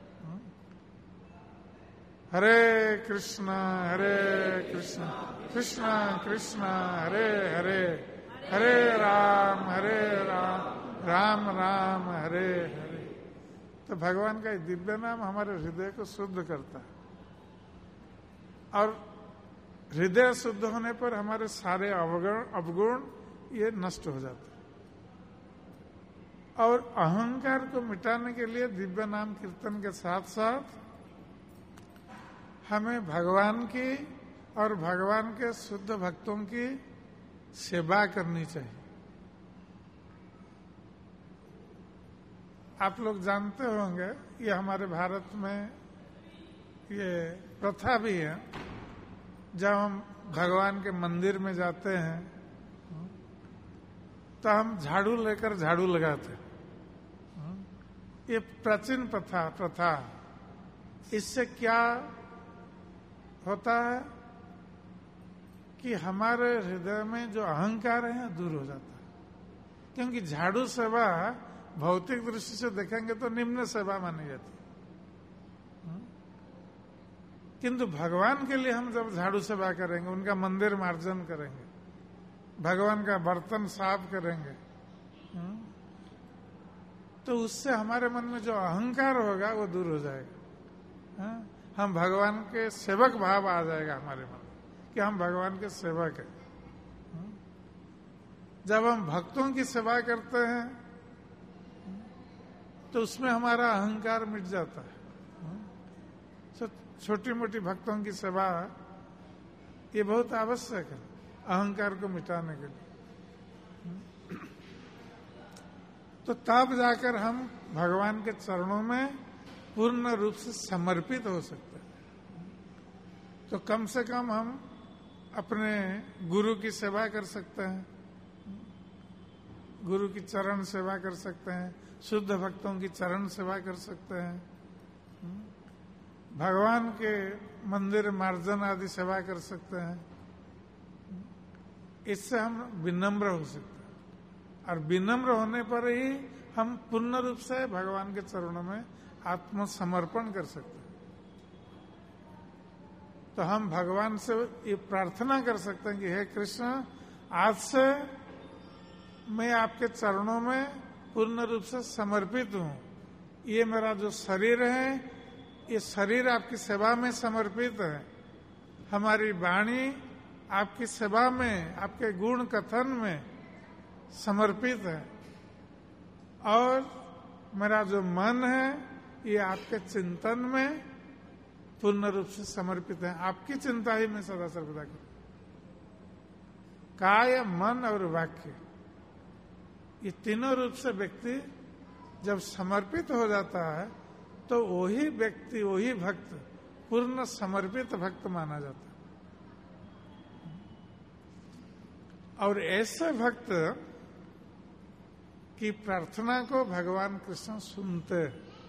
हरे कृष्ण हरे कृष्ण कृष्ण कृष्ण हरे हरे, हरे राम हरे राम राम राम हरे हरे। तो भगवान का दिव्य नाम हमारे हृदय को शुद्ध करता है, और हृदय शुद्ध होने पर हमारे सारे अवगुण अवगुण ये नष्ट हो जाते हैं। और अहंकार को मिटाने के लिए दिव्य नाम कीर्तन के साथ साथ हमें भगवान की और भगवान के शुद्ध भक्तों की सेवा करनी चाहिए। आप लोग जानते होंगे, ये हमारे भारत में ये प्रथा भी है, जब हम भगवान के मंदिर में जाते हैं तो हम झाड़ू लेकर झाड़ू लगाते हैं। ये प्राचीन प्रथा प्रथा इससे क्या होता है कि हमारे हृदय में जो अहंकार है दूर हो जाता है। क्योंकि झाड़ू सेवा भौतिक दृष्टि से देखेंगे तो निम्न सेवा मानी जाती है, किंतु भगवान के लिए हम जब झाड़ू सेवा करेंगे, उनका मंदिर मार्जन करेंगे, भगवान का बर्तन साफ करेंगे, तो उससे हमारे मन में जो अहंकार होगा वो दूर हो जाएगा। हम भगवान के सेवक भाव आ जाएगा हमारे मन कि हम भगवान के सेवक हैं। जब हम भक्तों की सेवा करते हैं तो उसमें हमारा अहंकार मिट जाता है। छोटी मोटी भक्तों की सेवा ये बहुत आवश्यक है अहंकार को मिटाने के लिए। तो तब जाकर हम भगवान के चरणों में पूर्ण रूप से समर्पित हो सकते हैं। तो कम से कम हम अपने गुरु की सेवा कर सकते हैं, गुरु की चरण सेवा कर सकते हैं, शुद्ध भक्तों की चरण सेवा कर सकते हैं, भगवान के मंदिर मार्जन आदि सेवा कर सकते हैं। इससे हम विनम्र हो सकते हैं और विनम्र होने पर ही हम पूर्ण रूप से भगवान के चरणों में आत्मसमर्पण कर सकते हैं। तो हम भगवान से ये प्रार्थना कर सकते हैं कि हे कृष्ण, आज से मैं आपके चरणों में पूर्ण रूप से समर्पित हूँ। ये मेरा जो शरीर है, ये शरीर आपकी सेवा में समर्पित है। हमारी वाणी आपकी सेवा में, आपके गुण कथन में समर्पित है। और मेरा जो मन है, ये आपके चिंतन में पूर्ण रूप से समर्पित है। आपकी चिंता ही मैं सदा सर्वदा करूं। काय, मन और वाक्य, ये तीनों रूप से व्यक्ति जब समर्पित हो जाता है तो वही व्यक्ति, वही भक्त पूर्ण समर्पित भक्त माना जाता है। और ऐसे भक्त की प्रार्थना को भगवान कृष्ण सुनते।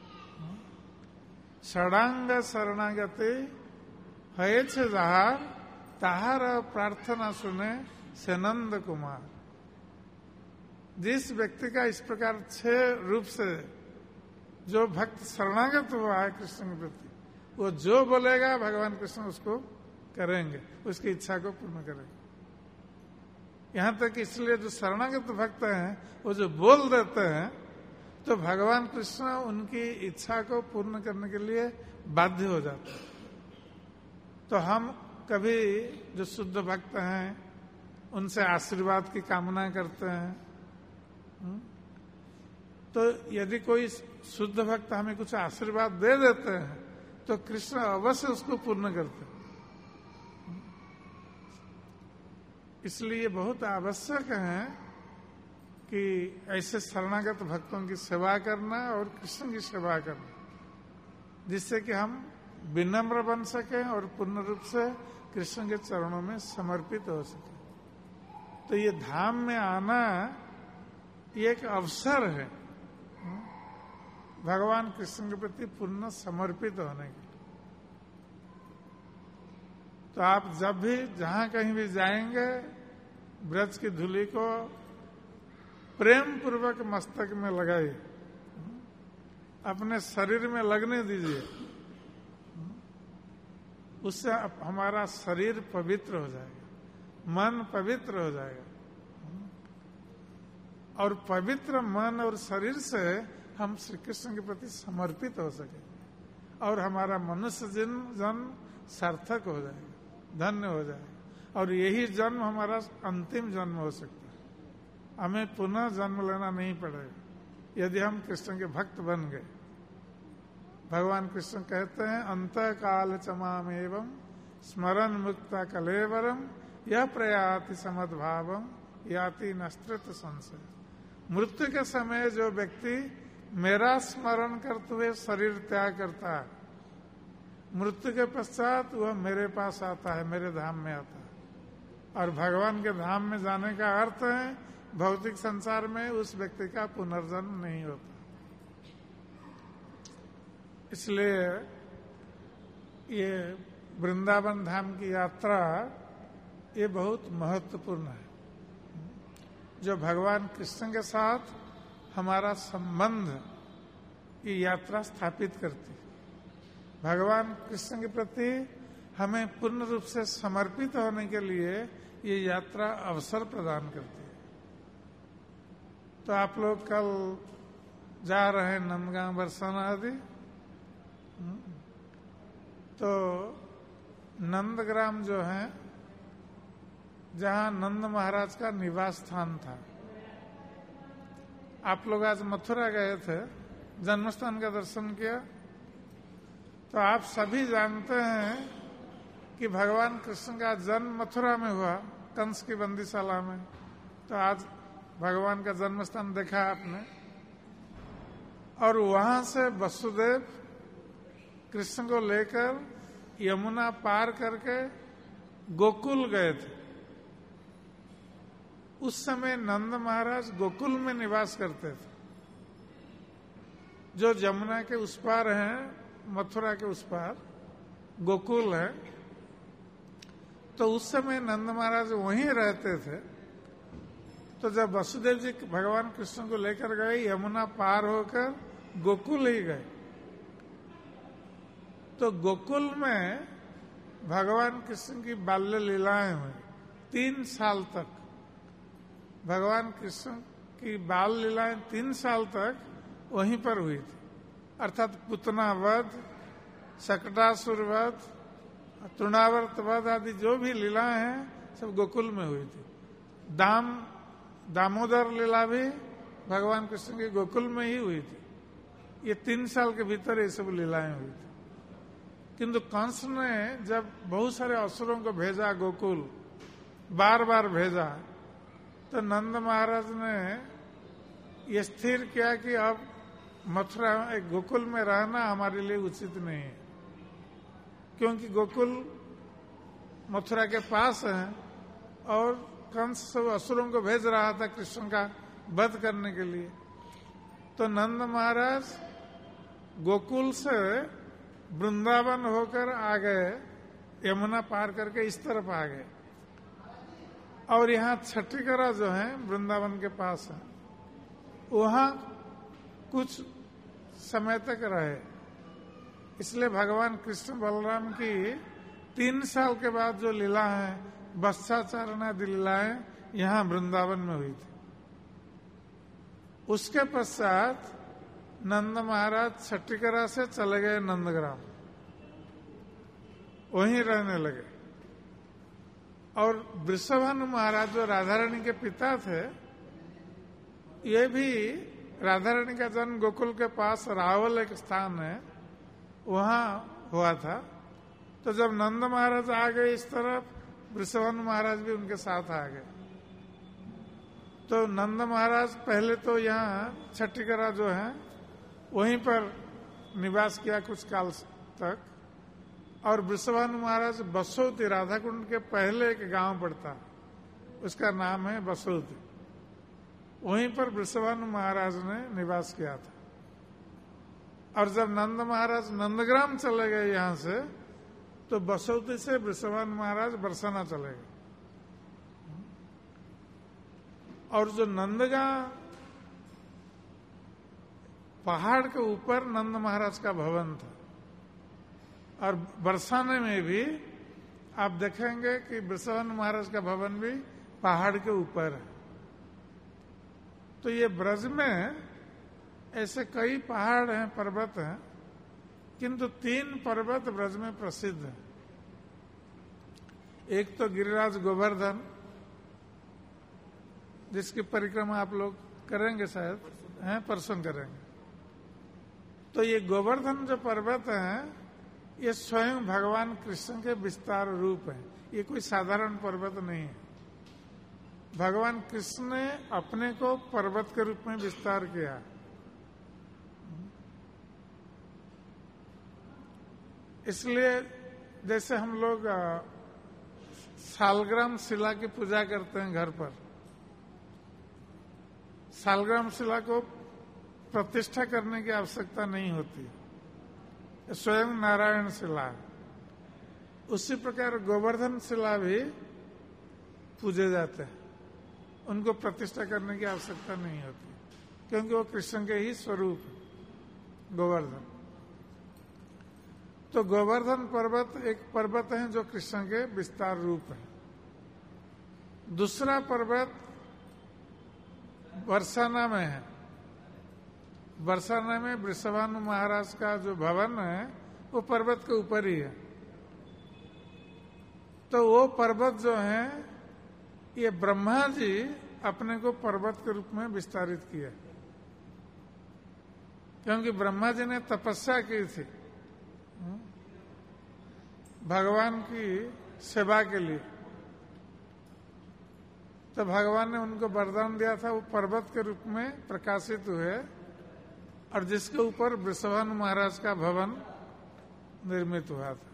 षडांग शरणागति है जहार, ताहार प्रार्थना सुने से नंद कुमार। जिस व्यक्ति का इस प्रकार छह रूप से जो भक्त शरणागत हुआ है कृष्ण के प्रति, वो जो बोलेगा भगवान कृष्ण उसको करेंगे, उसकी इच्छा को पूर्ण करेंगे। यहाँ तक इसलिए जो शरणागत भक्त हैं वो जो बोल देते हैं तो भगवान कृष्ण उनकी इच्छा को पूर्ण करने के लिए बाध्य हो जाते हैं। तो हम कभी जो शुद्ध भक्त हैं उनसे आशीर्वाद की कामना करते हैं। तो यदि कोई शुद्ध भक्त हमें कुछ आशीर्वाद दे देते हैं तो कृष्ण अवश्य उसको पूर्ण करते हैं। इसलिए बहुत आवश्यक है कि ऐसे शरणागत भक्तों की सेवा करना और कृष्ण की सेवा करना, जिससे कि हम विनम्र बन सकें और पूर्ण रूप से कृष्ण के चरणों में समर्पित हो सके। तो ये धाम में आना ये एक अवसर है भगवान कृष्ण के प्रति पूर्ण समर्पित होने के। तो आप जब भी जहां कहीं भी जाएंगे, ब्रज की धूलि को प्रेम पूर्वक मस्तक में लगाइए, अपने शरीर में लगने दीजिए। उससे हमारा शरीर पवित्र हो जाएगा, मन पवित्र हो जाएगा। और पवित्र मन और शरीर से हम श्री कृष्ण के प्रति समर्पित हो सके और हमारा मनुष्य जन्म सार्थक हो जाएगा, धन्य हो जाएगा। और यही जन्म हमारा अंतिम जन्म हो सकता है। हमें पुनः जन्म लेना नहीं पड़ेगा यदि हम कृष्ण के भक्त बन गए। भगवान कृष्ण कहते हैं, अंत काल चमाम एवं स्मरण मुक्ता कलेवरम यह प्रयाति समद्भावम याति नस्त्रत संशय। मृत्यु के समय जो व्यक्ति मेरा स्मरण करते हुए शरीर त्याग करता है, मृत्यु के पश्चात वह मेरे पास आता है, मेरे धाम में आता है। और भगवान के धाम में जाने का अर्थ है भौतिक संसार में उस व्यक्ति का पुनर्जन्म नहीं होता। इसलिए ये वृंदावन धाम की यात्रा ये बहुत महत्वपूर्ण है, जो भगवान कृष्ण के साथ हमारा संबंध ये यात्रा स्थापित करती है। भगवान कृष्ण के प्रति हमें पूर्ण रूप से समर्पित होने के लिए ये यात्रा अवसर प्रदान करती है। तो आप लोग कल जा रहे हैं नंदगांव बरसाना आदि, तो नंदग्राम जो है जहां नंद महाराज का निवास स्थान था, आप लोग आज मथुरा गए थे, जन्मस्थान का दर्शन किया। तो आप सभी जानते हैं कि भगवान कृष्ण का जन्म मथुरा में हुआ, कंस की बंदीशाला में। तो आज भगवान का जन्म स्थान देखा आपने। और वहां से वसुदेव कृष्ण को लेकर यमुना पार करके गोकुल गए थे। उस समय नंद महाराज गोकुल में निवास करते थे, जो यमुना के उस पार हैं, मथुरा के उस पार गोकुल है। तो उस समय नंद महाराज वहीं रहते थे। तो जब वसुदेव जी भगवान कृष्ण को लेकर गए, यमुना पार होकर गोकुल ही गए। तो गोकुल में भगवान कृष्ण की बाल्य लीलाएं हुई। तीन साल तक भगवान कृष्ण की बाल लीलाएं तीन साल तक वहीं पर हुई थी। अर्थात पुतना वध, शकटासुर वध, तृणावर्त वध आदि जो भी लीलाएं हैं सब गोकुल में हुई थी। दाम दामोदर लीला भी भगवान कृष्ण के गोकुल में ही हुई थी। ये तीन साल के भीतर ये सब लीलाएं हुई थी। किंतु कंस ने जब बहुत सारे असुरों को भेजा गोकुल, बार बार भेजा, तो नंद महाराज ने ये स्थिर किया कि अब मथुरा गोकुल में रहना हमारे लिए उचित नहीं है, क्योंकि गोकुल मथुरा के पास है और कंस सब असुरों को भेज रहा था कृष्ण का वध करने के लिए। तो नंद महाराज गोकुल से वृंदावन होकर आ गए, यमुना पार करके इस तरफ आ गए। और यहाँ छठीकरा जो है वृंदावन के पास है, वहाँ कुछ समय तक रहे। इसलिए भगवान कृष्ण बलराम की तीन साल के बाद जो लीला है, बत्साचारण आदि लीलाएं यहाँ वृंदावन में हुई थी। उसके पश्चात नंद महाराज छठीकरा से चले गए नंदग्राम, वहीं रहने लगे। और वृषभानु महाराज जो राधा रानी के पिता थे, ये भी राधा रानी का जन्म गोकुल के पास रावल एक स्थान है, वहां हुआ था। तो जब नंद महाराज आ गए इस तरफ, वृषभानु महाराज भी उनके साथ आ गए। तो नंद महाराज पहले तो यहाँ छठीकरा जो है वहीं पर निवास किया कुछ काल तक। और वृषभानु महाराज बसोती, राधा कुंड के पहले एक गांव पड़ता, उसका नाम है बसोती, वहीं पर वृषभानु महाराज ने निवास किया था। और जब नंद महाराज नंदग्राम चले गए यहाँ से, तो बसोती से वृषभानु महाराज बरसाना चले गए। और जो नंदगांव पहाड़ के ऊपर नंद महाराज का भवन था, और बरसाने में भी आप देखेंगे कि वृषभानु महाराज का भवन भी पहाड़ के ऊपर है। तो ये ब्रज में ऐसे कई पहाड़ हैं, पर्वत हैं, किंतु तीन पर्वत ब्रज में प्रसिद्ध हैं। एक तो गिरिराज गोवर्धन, जिसकी परिक्रमा आप लोग करेंगे शायद, हैं परसों करेंगे। तो ये गोवर्धन जो पर्वत है, ये स्वयं भगवान कृष्ण के विस्तार रूप है। ये कोई साधारण पर्वत नहीं है। भगवान कृष्ण ने अपने को पर्वत के रूप में विस्तार किया। इसलिए जैसे हम लोग सालग्राम शिला की पूजा करते हैं घर पर, सालग्राम शिला को प्रतिष्ठा करने की आवश्यकता नहीं होती, स्वयं नारायण शिला है। उसी प्रकार गोवर्धन शिला भी पूजे जाते हैं, उनको प्रतिष्ठा करने की आवश्यकता नहीं होती, क्योंकि वो कृष्ण के ही स्वरूप है गोवर्धन। तो गोवर्धन पर्वत एक पर्वत है जो कृष्ण के विस्तार रूप है। दूसरा पर्वत बरसाना में है। बरसाना में वृषभानु महाराज का जो भवन है वो पर्वत के ऊपर ही है। तो वो पर्वत जो है, ये ब्रह्मा जी अपने को पर्वत के रूप में विस्तारित किया, क्योंकि ब्रह्मा जी ने तपस्या की थी भगवान की सेवा के लिए। तो भगवान ने उनको वरदान दिया था, वो पर्वत के रूप में प्रकाशित हुए, और जिसके ऊपर वृषभानु महाराज का भवन निर्मित हुआ था।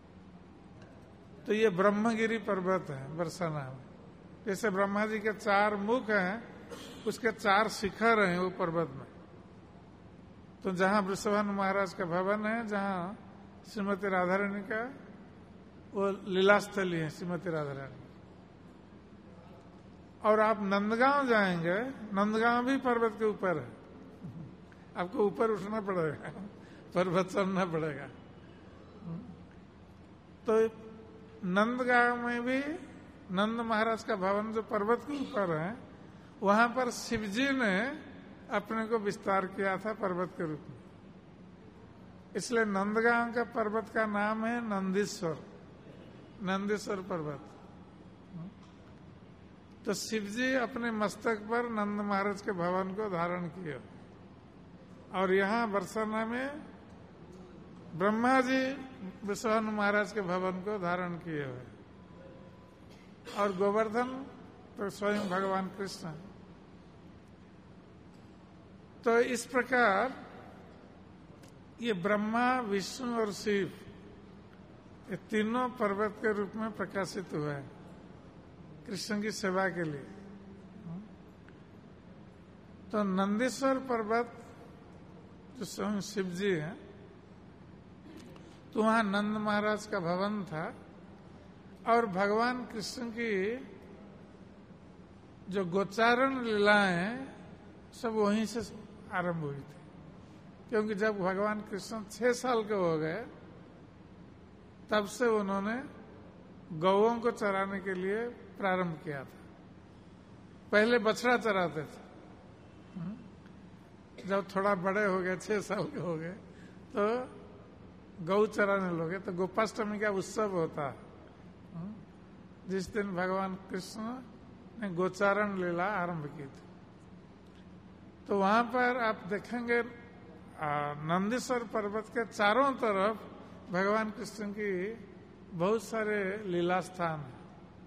तो ये ब्रह्मगिरी पर्वत है बरसाना में। जैसे ब्रह्मा जी के चार मुख हैं, उसके चार शिखर हैं वो पर्वत में। तो जहां वृषभानु महाराज का भवन है, जहां श्रीमती राधा रानी का वो लीलास्थली है श्रीमती राधा रानी। और आप नंदगांव जाएंगे, नंदगांव भी पर्वत के ऊपर है। आपको ऊपर उठना पड़ेगा, पर्वत चढ़ना पड़ेगा। तो नंदगांव में भी नंद महाराज का भवन जो पर्वत के ऊपर है, वहां पर शिवजी ने अपने को विस्तार किया था पर्वत के रूप में। इसलिए नंदगांव का पर्वत का नाम है नंदीश्वर, नंदीश्वर पर्वत। तो शिवजी अपने मस्तक पर नंद महाराज के भवन को धारण किए। और यहाँ बरसाना में ब्रह्मा जी वृषभानु महाराज के भवन को धारण किए हुए। और गोवर्धन तो स्वयं भगवान कृष्ण। तो इस प्रकार ये ब्रह्मा, विष्णु और शिव ये तीनों पर्वत के रूप में प्रकाशित हुए हैं कृष्ण की सेवा के लिए। तो नंदीश्वर पर्वत जो स्वयं शिव जी है, तो वहां नंद महाराज का भवन था। और भगवान कृष्ण की जो गोचारण लीलाएं सब वहीं से आरंभ हुई थी। क्योंकि जब भगवान कृष्ण छह साल के हो गए, तब से उन्होंने गौओं को चराने के लिए प्रारंभ किया था। पहले बछड़ा चराते थे, जब थोड़ा बड़े हो गए, छह साल के हो गए, तो गौ चराने लगे। तो गोपाष्टमी का उत्सव होता है, जिस दिन भगवान कृष्ण ने गोचारण लीला आरंभ की थी। तो वहां पर आप देखेंगे नंदीश्वर पर्वत के चारों तरफ भगवान कृष्ण की बहुत सारे लीला स्थान है।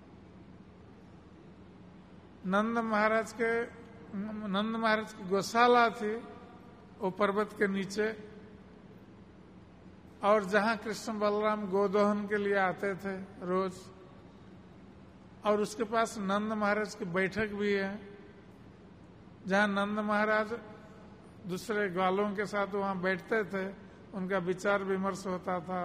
नंद महाराज के नंद महाराज की गौशाला थी वो पर्वत के नीचे। और जहां कृष्ण बलराम गोदोहन के लिए आते थे रोज, और उसके पास नंद महाराज की बैठक भी है, जहां नंद महाराज दूसरे ग्वालों के साथ वहां बैठते थे, उनका विचार विमर्श होता था।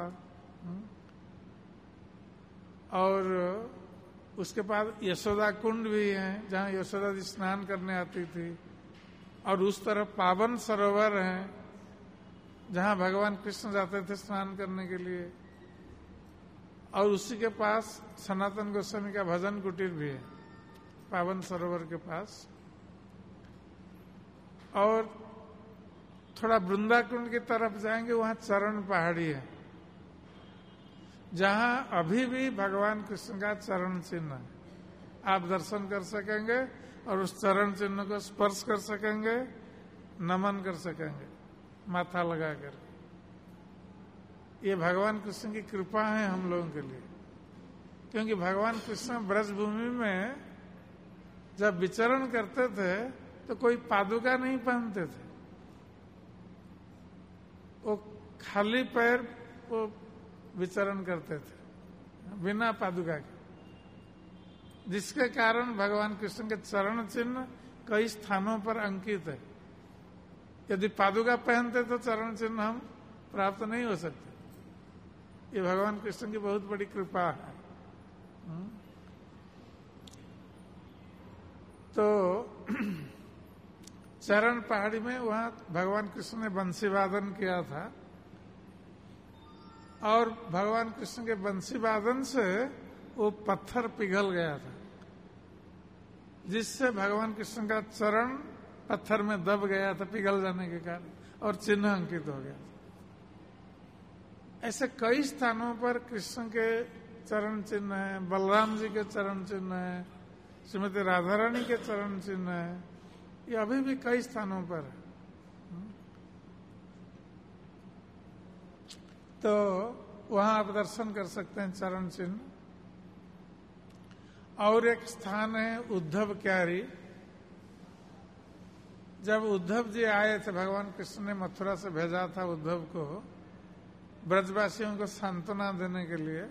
और उसके बाद यशोदा कुंड भी है, जहां यशोदा जी स्नान करने आती थी। और उस तरफ पावन सरोवर है, जहां भगवान कृष्ण जाते थे स्नान करने के लिए। और उसी के पास सनातन गोस्वामी का भजन कुटीर भी है, पावन सरोवर के पास। और थोड़ा वृंदाकुंड की तरफ जाएंगे, वहां चरण पहाड़ी है, जहां अभी भी भगवान कृष्ण का चरण चिन्ह है। आप दर्शन कर सकेंगे और उस चरण चिन्ह को स्पर्श कर सकेंगे, नमन कर सकेंगे माथा लगाकर। ये भगवान कृष्ण की कृपा है हम लोगों के लिए। क्योंकि भगवान कृष्ण ब्रजभूमि में जब विचरण करते थे तो कोई पादुका नहीं पहनते थे, वो खाली पैर वो विचरण करते थे बिना पादुका के, जिसके कारण भगवान कृष्ण के चरण चिन्ह कई स्थानों पर अंकित है। यदि पादुका पहनते तो चरण चिन्ह हम प्राप्त नहीं हो सकते। ये भगवान कृष्ण की बहुत बड़ी कृपा है। तो चरण पहाड़ी में वहां भगवान कृष्ण ने बंसी वादन किया था, और भगवान कृष्ण के बंसी वादन से वो पत्थर पिघल गया था, जिससे भगवान कृष्ण का चरण पत्थर में दब गया था पिघल जाने के कारण, और चिन्ह अंकित हो गया। ऐसे कई स्थानों पर कृष्ण के चरण चिन्ह है, बलराम जी के चरण चिन्ह है, श्रीमती राधा रानी के चरण चिन्ह है, ये अभी भी कई स्थानों पर है। तो वहां आप दर्शन कर सकते हैं चरण चिन्ह। और एक स्थान है उद्धव क्यारी। जब उद्धव जी आए थे, भगवान कृष्ण ने मथुरा से भेजा था उद्धव को ब्रजवासियों को सांत्वना देने के लिए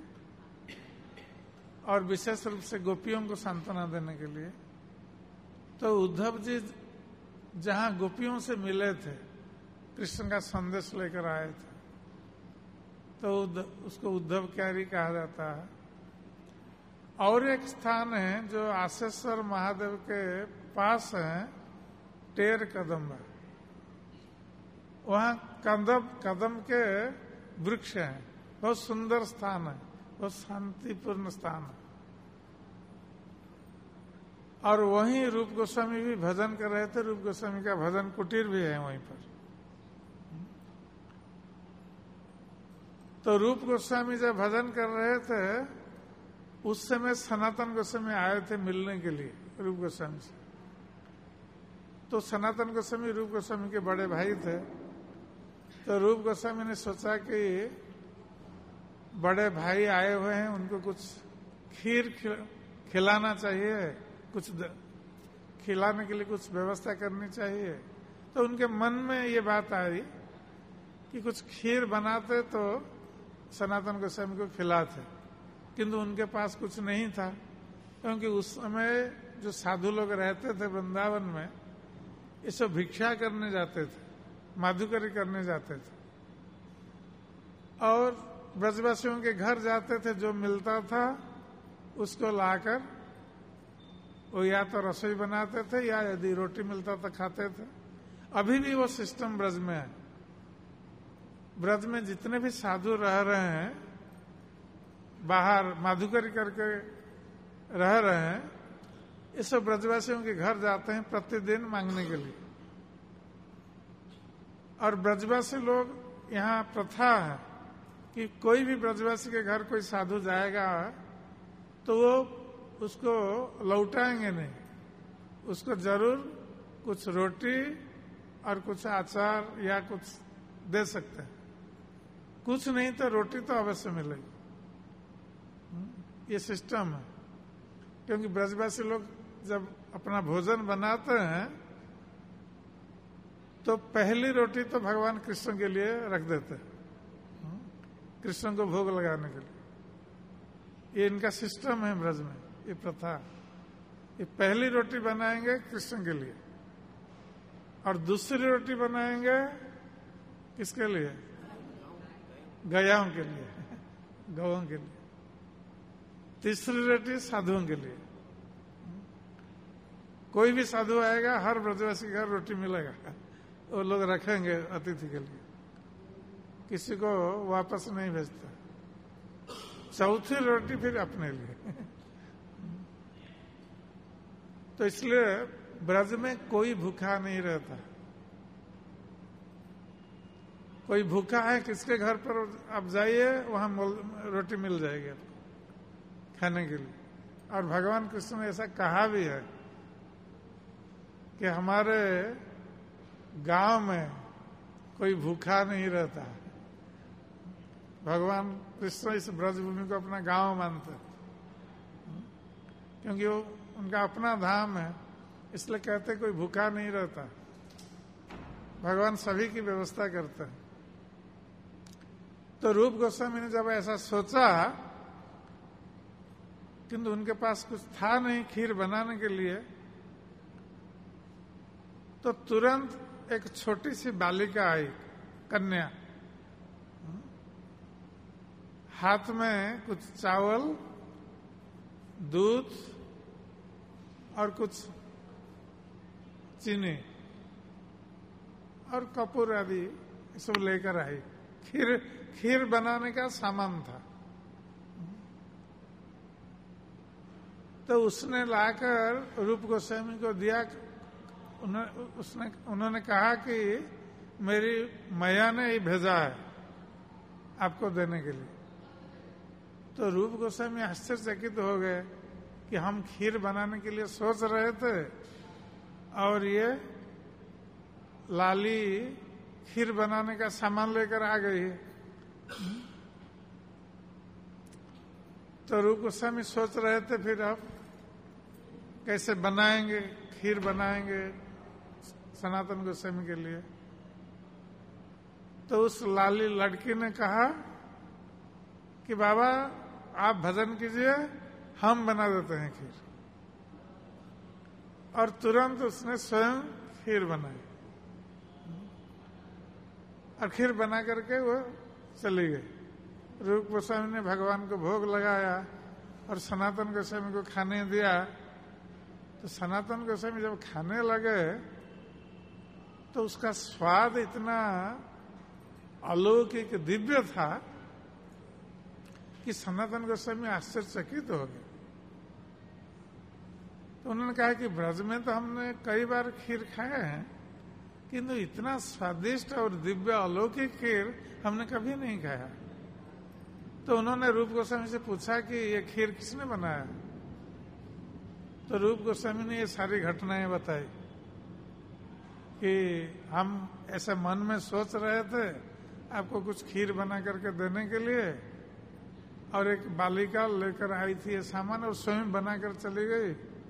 और विशेष रूप से गोपियों को सांत्वना देने के लिए, तो उद्धव जी जहां गोपियों से मिले थे, कृष्ण का संदेश लेकर आए थे, तो उसको उद्धव क्यारी कहा जाता है। और एक स्थान है जो आशेश्वर महादेव के पास है, टेर कदम है, वहां कदम कदम के वृक्ष हैं, बहुत सुंदर स्थान है, बहुत शांतिपूर्ण स्थान है। और वहीं रूप गोस्वामी भी भजन कर रहे थे, रूप गोस्वामी का भजन कुटीर भी है वहीं पर। तो रूप गोस्वामी जब भजन कर रहे थे उस समय सनातन गोस्वामी आए थे मिलने के लिए रूप गोस्वामी से। तो सनातन गोस्वामी रूप गोस्वामी के बड़े भाई थे, तो रूप गोस्वामी ने सोचा कि बड़े भाई आए हुए हैं, उनको कुछ खीर खिलाना चाहिए, कुछ खिलाने के लिए कुछ व्यवस्था करनी चाहिए। तो उनके मन में ये बात आई कि कुछ खीर बनाते तो सनातन गोस्वामी को खिलाते, किंतु उनके पास कुछ नहीं था, क्योंकि उस समय जो साधु लोग रहते थे वृंदावन में, ये सब भिक्षा करने जाते थे, माधुकरी करने जाते थे, और ब्रजवासियों के घर जाते थे, जो मिलता था उसको लाकर वो या तो रसोई बनाते थे या यदि रोटी मिलता था खाते थे। अभी भी वो सिस्टम ब्रज में है। ब्रज में जितने भी साधु रह रहे हैं, बाहर माधुकरी करके रह रहे हैं, ये सब ब्रजवासियों के घर जाते हैं प्रतिदिन मांगने के लिए। और ब्रजवासी लोग, यहाँ प्रथा है कि कोई भी ब्रजवासी के घर कोई साधु जाएगा तो वो उसको लौटाएंगे नहीं, उसको जरूर कुछ रोटी और कुछ अचार या कुछ दे सकते हैं, कुछ नहीं तो रोटी तो अवश्य मिलेगी। ये सिस्टम है, क्योंकि ब्रजवासी लोग जब अपना भोजन बनाते हैं तो पहली रोटी तो भगवान कृष्ण के लिए रख देते हैं, कृष्ण को भोग लगाने के लिए। ये इनका सिस्टम है ब्रज में, ये प्रथा। ये पहली रोटी बनाएंगे कृष्ण के लिए और दूसरी रोटी बनाएंगे किसके लिए? गयाओं के लिए, गौओं के लिए। तीसरी रोटी साधुओं के लिए। कोई भी साधु आएगा, हर ब्रजवासी के घर रोटी मिलेगा, वो लोग रखेंगे अतिथि के लिए, किसी को वापस नहीं भेजता। चौथी रोटी फिर अपने लिए। तो इसलिए ब्रज में कोई भूखा नहीं रहता। कोई भूखा है किसके घर पर आप जाइए, वहां रोटी मिल जाएगी आपको खाने के लिए। और भगवान कृष्ण ने ऐसा कहा भी है कि हमारे गांव में कोई भूखा नहीं रहता। भगवान कृष्ण इस ब्रजभूमि को अपना गांव मानते हैं, क्योंकि वो उनका अपना धाम है, इसलिए कहते कोई भूखा नहीं रहता। भगवान सभी की व्यवस्था करते हैं। तो रूप गोस्वामी ने जब ऐसा सोचा, किंतु उनके पास कुछ था नहीं खीर बनाने के लिए, तो तुरंत एक छोटी सी बालिका आई, कन्या, हाथ में कुछ चावल, दूध और कुछ चीनी और कपूर आदि सब लेकर आई। खीर खीर बनाने का सामान था। तो उसने लाकर रूप गोस्वामी को दिया। उसने उन्होंने कहा कि मेरी मैया ने ही भेजा है आपको देने के लिए। तो रूप गोस्वामी आश्चर्यचकित हो गए कि हम खीर बनाने के लिए सोच रहे थे और ये लाली खीर बनाने का सामान लेकर आ गई है। तो रूप गोस्वामी सोच रहे थे फिर अब कैसे बनाएंगे, खीर बनाएंगे सनातन गोस्वामी के लिए। तो उस लाली लड़की ने कहा कि बाबा आप भजन कीजिए, हम बना देते हैं खीर। और तुरंत उसने स्वयं खीर बनाई और खीर बना करके वो चली गई। रूप गोस्वामी ने भगवान को भोग लगाया और सनातन गोस्वामी को खाने दिया। तो सनातन गोस्वामी जब खाने लगे तो उसका स्वाद इतना अलौकिक दिव्य था कि सनातन गोस्वामी आश्चर्यचकित हो गए। तो उन्होंने कहा कि ब्रज में तो हमने कई बार खीर खाए हैं, किंतु इतना स्वादिष्ट और दिव्य अलौकिक खीर हमने कभी नहीं खाया। तो उन्होंने रूप गोस्वामी से पूछा कि ये खीर किसने बनाया। तो रूप गोस्वामी ने ये सारी घटनाएं बताई कि हम ऐसे मन में सोच रहे थे आपको कुछ खीर बना करके देने के लिए, और एक बालिका लेकर आई थी ये सामान और स्वयं बनाकर चली गई।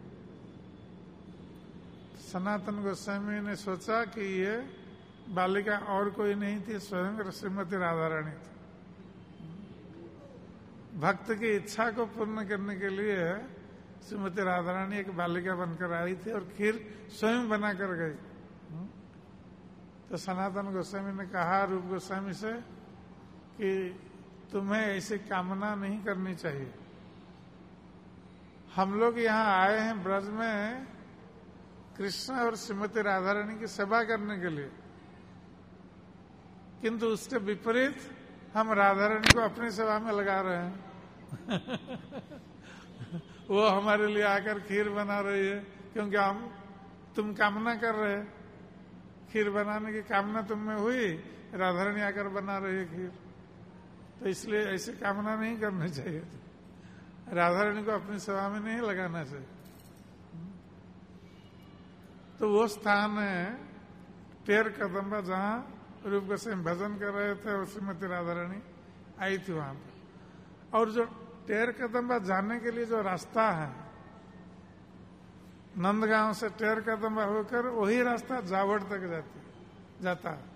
सनातन गोस्वामी ने सोचा कि ये बालिका और कोई नहीं थी, स्वयं श्रीमती राधा रानी थी। भक्त की इच्छा को पूर्ण करने के लिए श्रीमती राधा रानी एक बालिका बनकर आई थी और खीर स्वयं बनाकर गई। तो सनातन गोस्वामी ने कहा रूप गोस्वामी से कि तुम्हें ऐसी कामना नहीं करनी चाहिए। हम लोग यहाँ आए हैं ब्रज में कृष्ण और श्रीमती राधा रानी की सेवा करने के लिए, किंतु उसके विपरीत हम राधा रानी को अपनी सेवा में लगा रहे हैं। वो हमारे लिए आकर खीर बना रही है क्योंकि हम तुम कामना कर रहे, खीर बनाने की कामना तुम में हुई, राधा रानी आकर बना रही है खीर। तो इसलिए ऐसी कामना नहीं करनी चाहिए, राधा रानी को अपनी सेवा में नहीं लगाना चाहिए। तो वो स्थान है टेर कदम्बा जहाँ रूप गोस्वामी भजन कर रहे थे और श्रीमती राधा रानी आई थी वहां पर। और जो टेर कदम्बा जाने के लिए जो रास्ता है नंदगांव से टेर कदम्बा होकर, वही रास्ता जावड़ तक जाती जाता है।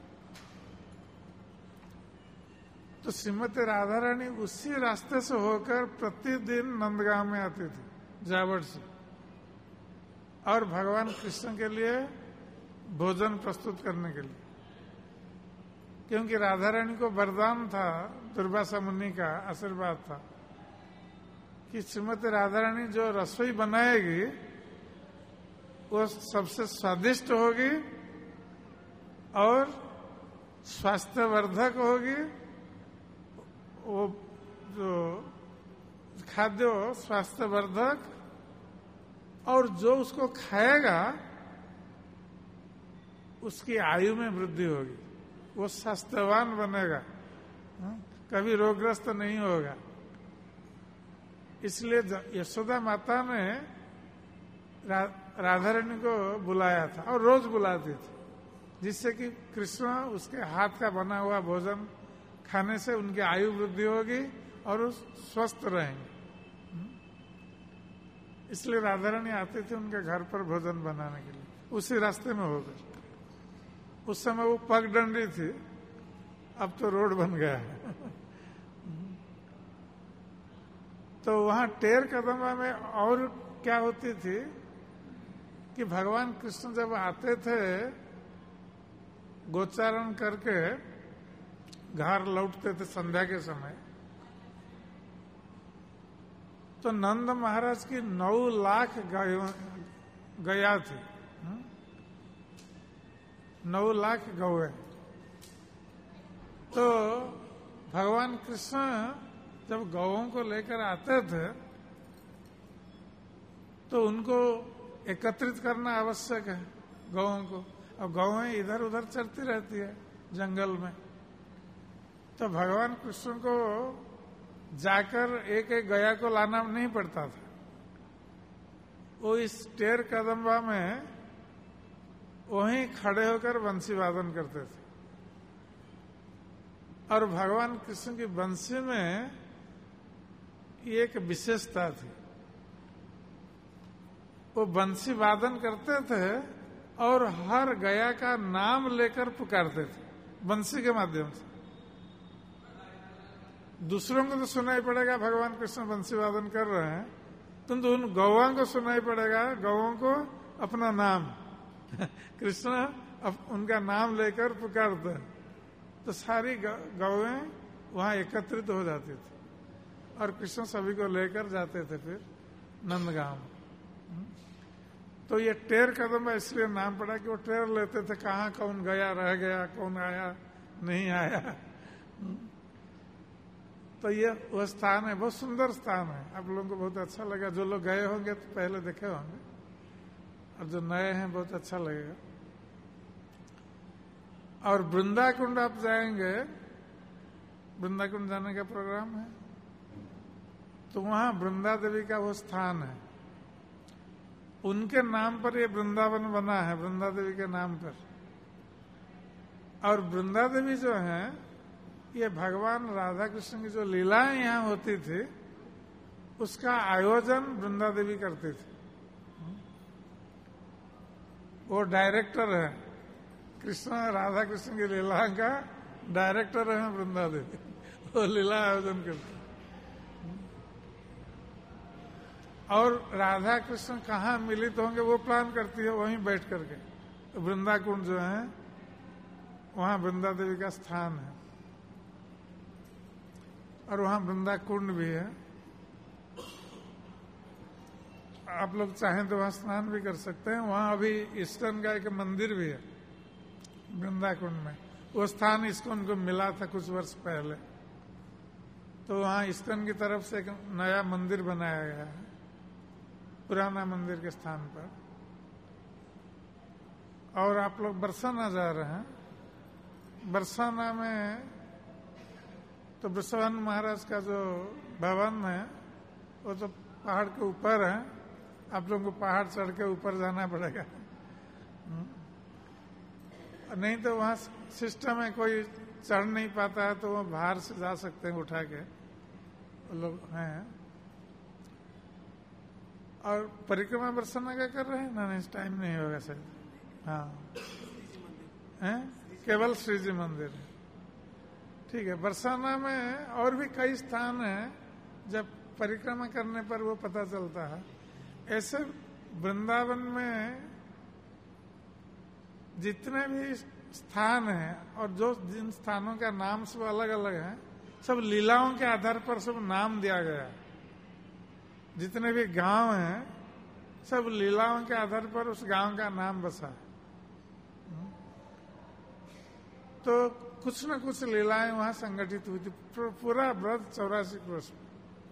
तो श्रीमती राधा रानी उसी रास्ते से होकर प्रतिदिन नंदगांव में आती थी जावड़ से, और भगवान कृष्ण के लिए भोजन प्रस्तुत करने के लिए। क्योंकि राधा रानी को वरदान था, दुर्वासा मुनि का आशीर्वाद था कि श्रीमती राधा रानी जो रसोई बनाएगी वो सबसे स्वादिष्ट होगी और स्वास्थ्यवर्धक होगी। वो जो खाद्य स्वास्थ्यवर्धक, और जो उसको खाएगा उसकी आयु में वृद्धि होगी, वो स्वास्थ्यवान बनेगा, कभी रोगग्रस्त नहीं होगा। इसलिए यशोदा माता ने रा, राधा रानी को बुलाया था और रोज बुलाती थी, जिससे कि कृष्ण उसके हाथ का बना हुआ भोजन खाने से उनकी आयु वृद्धि होगी और वो स्वस्थ रहेंगे। इसलिए राधा रानी आती थी उनके घर पर भोजन बनाने के लिए, उसी रास्ते में होकर। उस समय वो पगडंडी थी, अब तो रोड बन गया है। तो वहां टेर कदम्बा में और क्या होती थी कि भगवान कृष्ण जब आते थे गोचारण करके घर लौटते थे संध्या के समय, तो नंद महाराज की नौ लाख गया थी, नौ लाख गौए। तो भगवान कृष्ण जब गौओं को लेकर आते थे तो उनको एकत्रित करना आवश्यक है गौओं को, और गौएं इधर उधर चलती रहती है जंगल में। तो भगवान कृष्ण को जाकर एक एक गया को लाना नहीं पड़ता था, वो इस टेर कदम्बा में वहीं खड़े होकर बंसी वादन करते थे। और भगवान कृष्ण की बंसी में एक विशेषता थी, वो बंसी वादन करते थे और हर गया का नाम लेकर पुकारते थे। बंसी के माध्यम से। दूसरों को तो सुनाई पड़ेगा भगवान कृष्ण बंसी वादन कर रहे हैं, किंतु तो उन गौओं को सुनाई पड़ेगा, गौओं को अपना नाम कृष्ण उनका नाम लेकर पुकारते हैं, तो सारी गौएं वहां एकत्रित हो जाती थी और कृष्ण सभी को लेकर जाते थे फिर नंदगांव। तो ये टेर कदम इसलिए नाम पड़ा कि वो टेर लेते थे कहाँ कौन गया, रह गया, कौन आया नहीं आया। तो ये वो स्थान है, बहुत सुंदर स्थान है, आप लोगों को बहुत अच्छा लगा। जो लोग गए होंगे तो पहले देखे होंगे, और जो नए हैं बहुत अच्छा लगेगा। और वृंदाकुंड आप जाएंगे, वृंदाकुंड जाने का प्रोग्राम है, तो वहां वृंदा देवी का वो स्थान है, उनके नाम पर ये वृंदावन बना है, वृंदा देवी के नाम पर। और वृंदा देवी जो है, ये भगवान राधा कृष्ण की जो लीलाएं यहाँ होती थी उसका आयोजन वृंदा देवी करती थी। वो डायरेक्टर है, कृष्ण राधा कृष्ण की लीला का डायरेक्टर है वृंदा देवी, वो लीला आयोजन करती। और राधा कृष्ण कहाँ मिलित होंगे वो प्लान करती है, वहीं बैठ करके। तो वृंदाकुंड जो है वहां वृंदा देवी का स्थान है, और वहां वृंदाकुंड भी है। आप लोग चाहें तो वहां स्नान भी कर सकते हैं। वहां अभी इस्कॉन का एक मंदिर भी है वृंदाकुंड में, वो स्थान इस्कॉन को मिला था कुछ वर्ष पहले, तो वहां इस्कॉन की तरफ से एक नया मंदिर बनाया गया है पुराना मंदिर के स्थान पर। और आप लोग बरसाना जा रहे हैं, बरसाना में तो वृषभान महाराज का जो भवन है वो तो पहाड़ के ऊपर है, आप लोगों को पहाड़ चढ़ के ऊपर जाना पड़ेगा। नहीं तो वहाँ सिस्टम है, कोई चढ़ नहीं पाता है तो वो बाहर से जा सकते हैं उठा के, वो लोग हैं। और परिक्रमा बरसाना का कर रहे हैं ना, नहीं टाइम नहीं होगा शायद। हाँ हैं, केवल श्री जी मंदिर है, ठीक है। बरसाना में और भी कई स्थान हैं, जब परिक्रमा करने पर वो पता चलता है। ऐसे वृंदावन में जितने भी स्थान हैं, और जो जिन स्थानों का नाम सब अलग अलग है, सब लीलाओं के आधार पर सब नाम दिया गया है। जितने भी गांव हैं सब लीलाओं के आधार पर उस गांव का नाम बसा है। तो कुछ न कुछ लीलाएं वहां संगठित हुई थी पूरा व्रत चौरासी वर्ष में।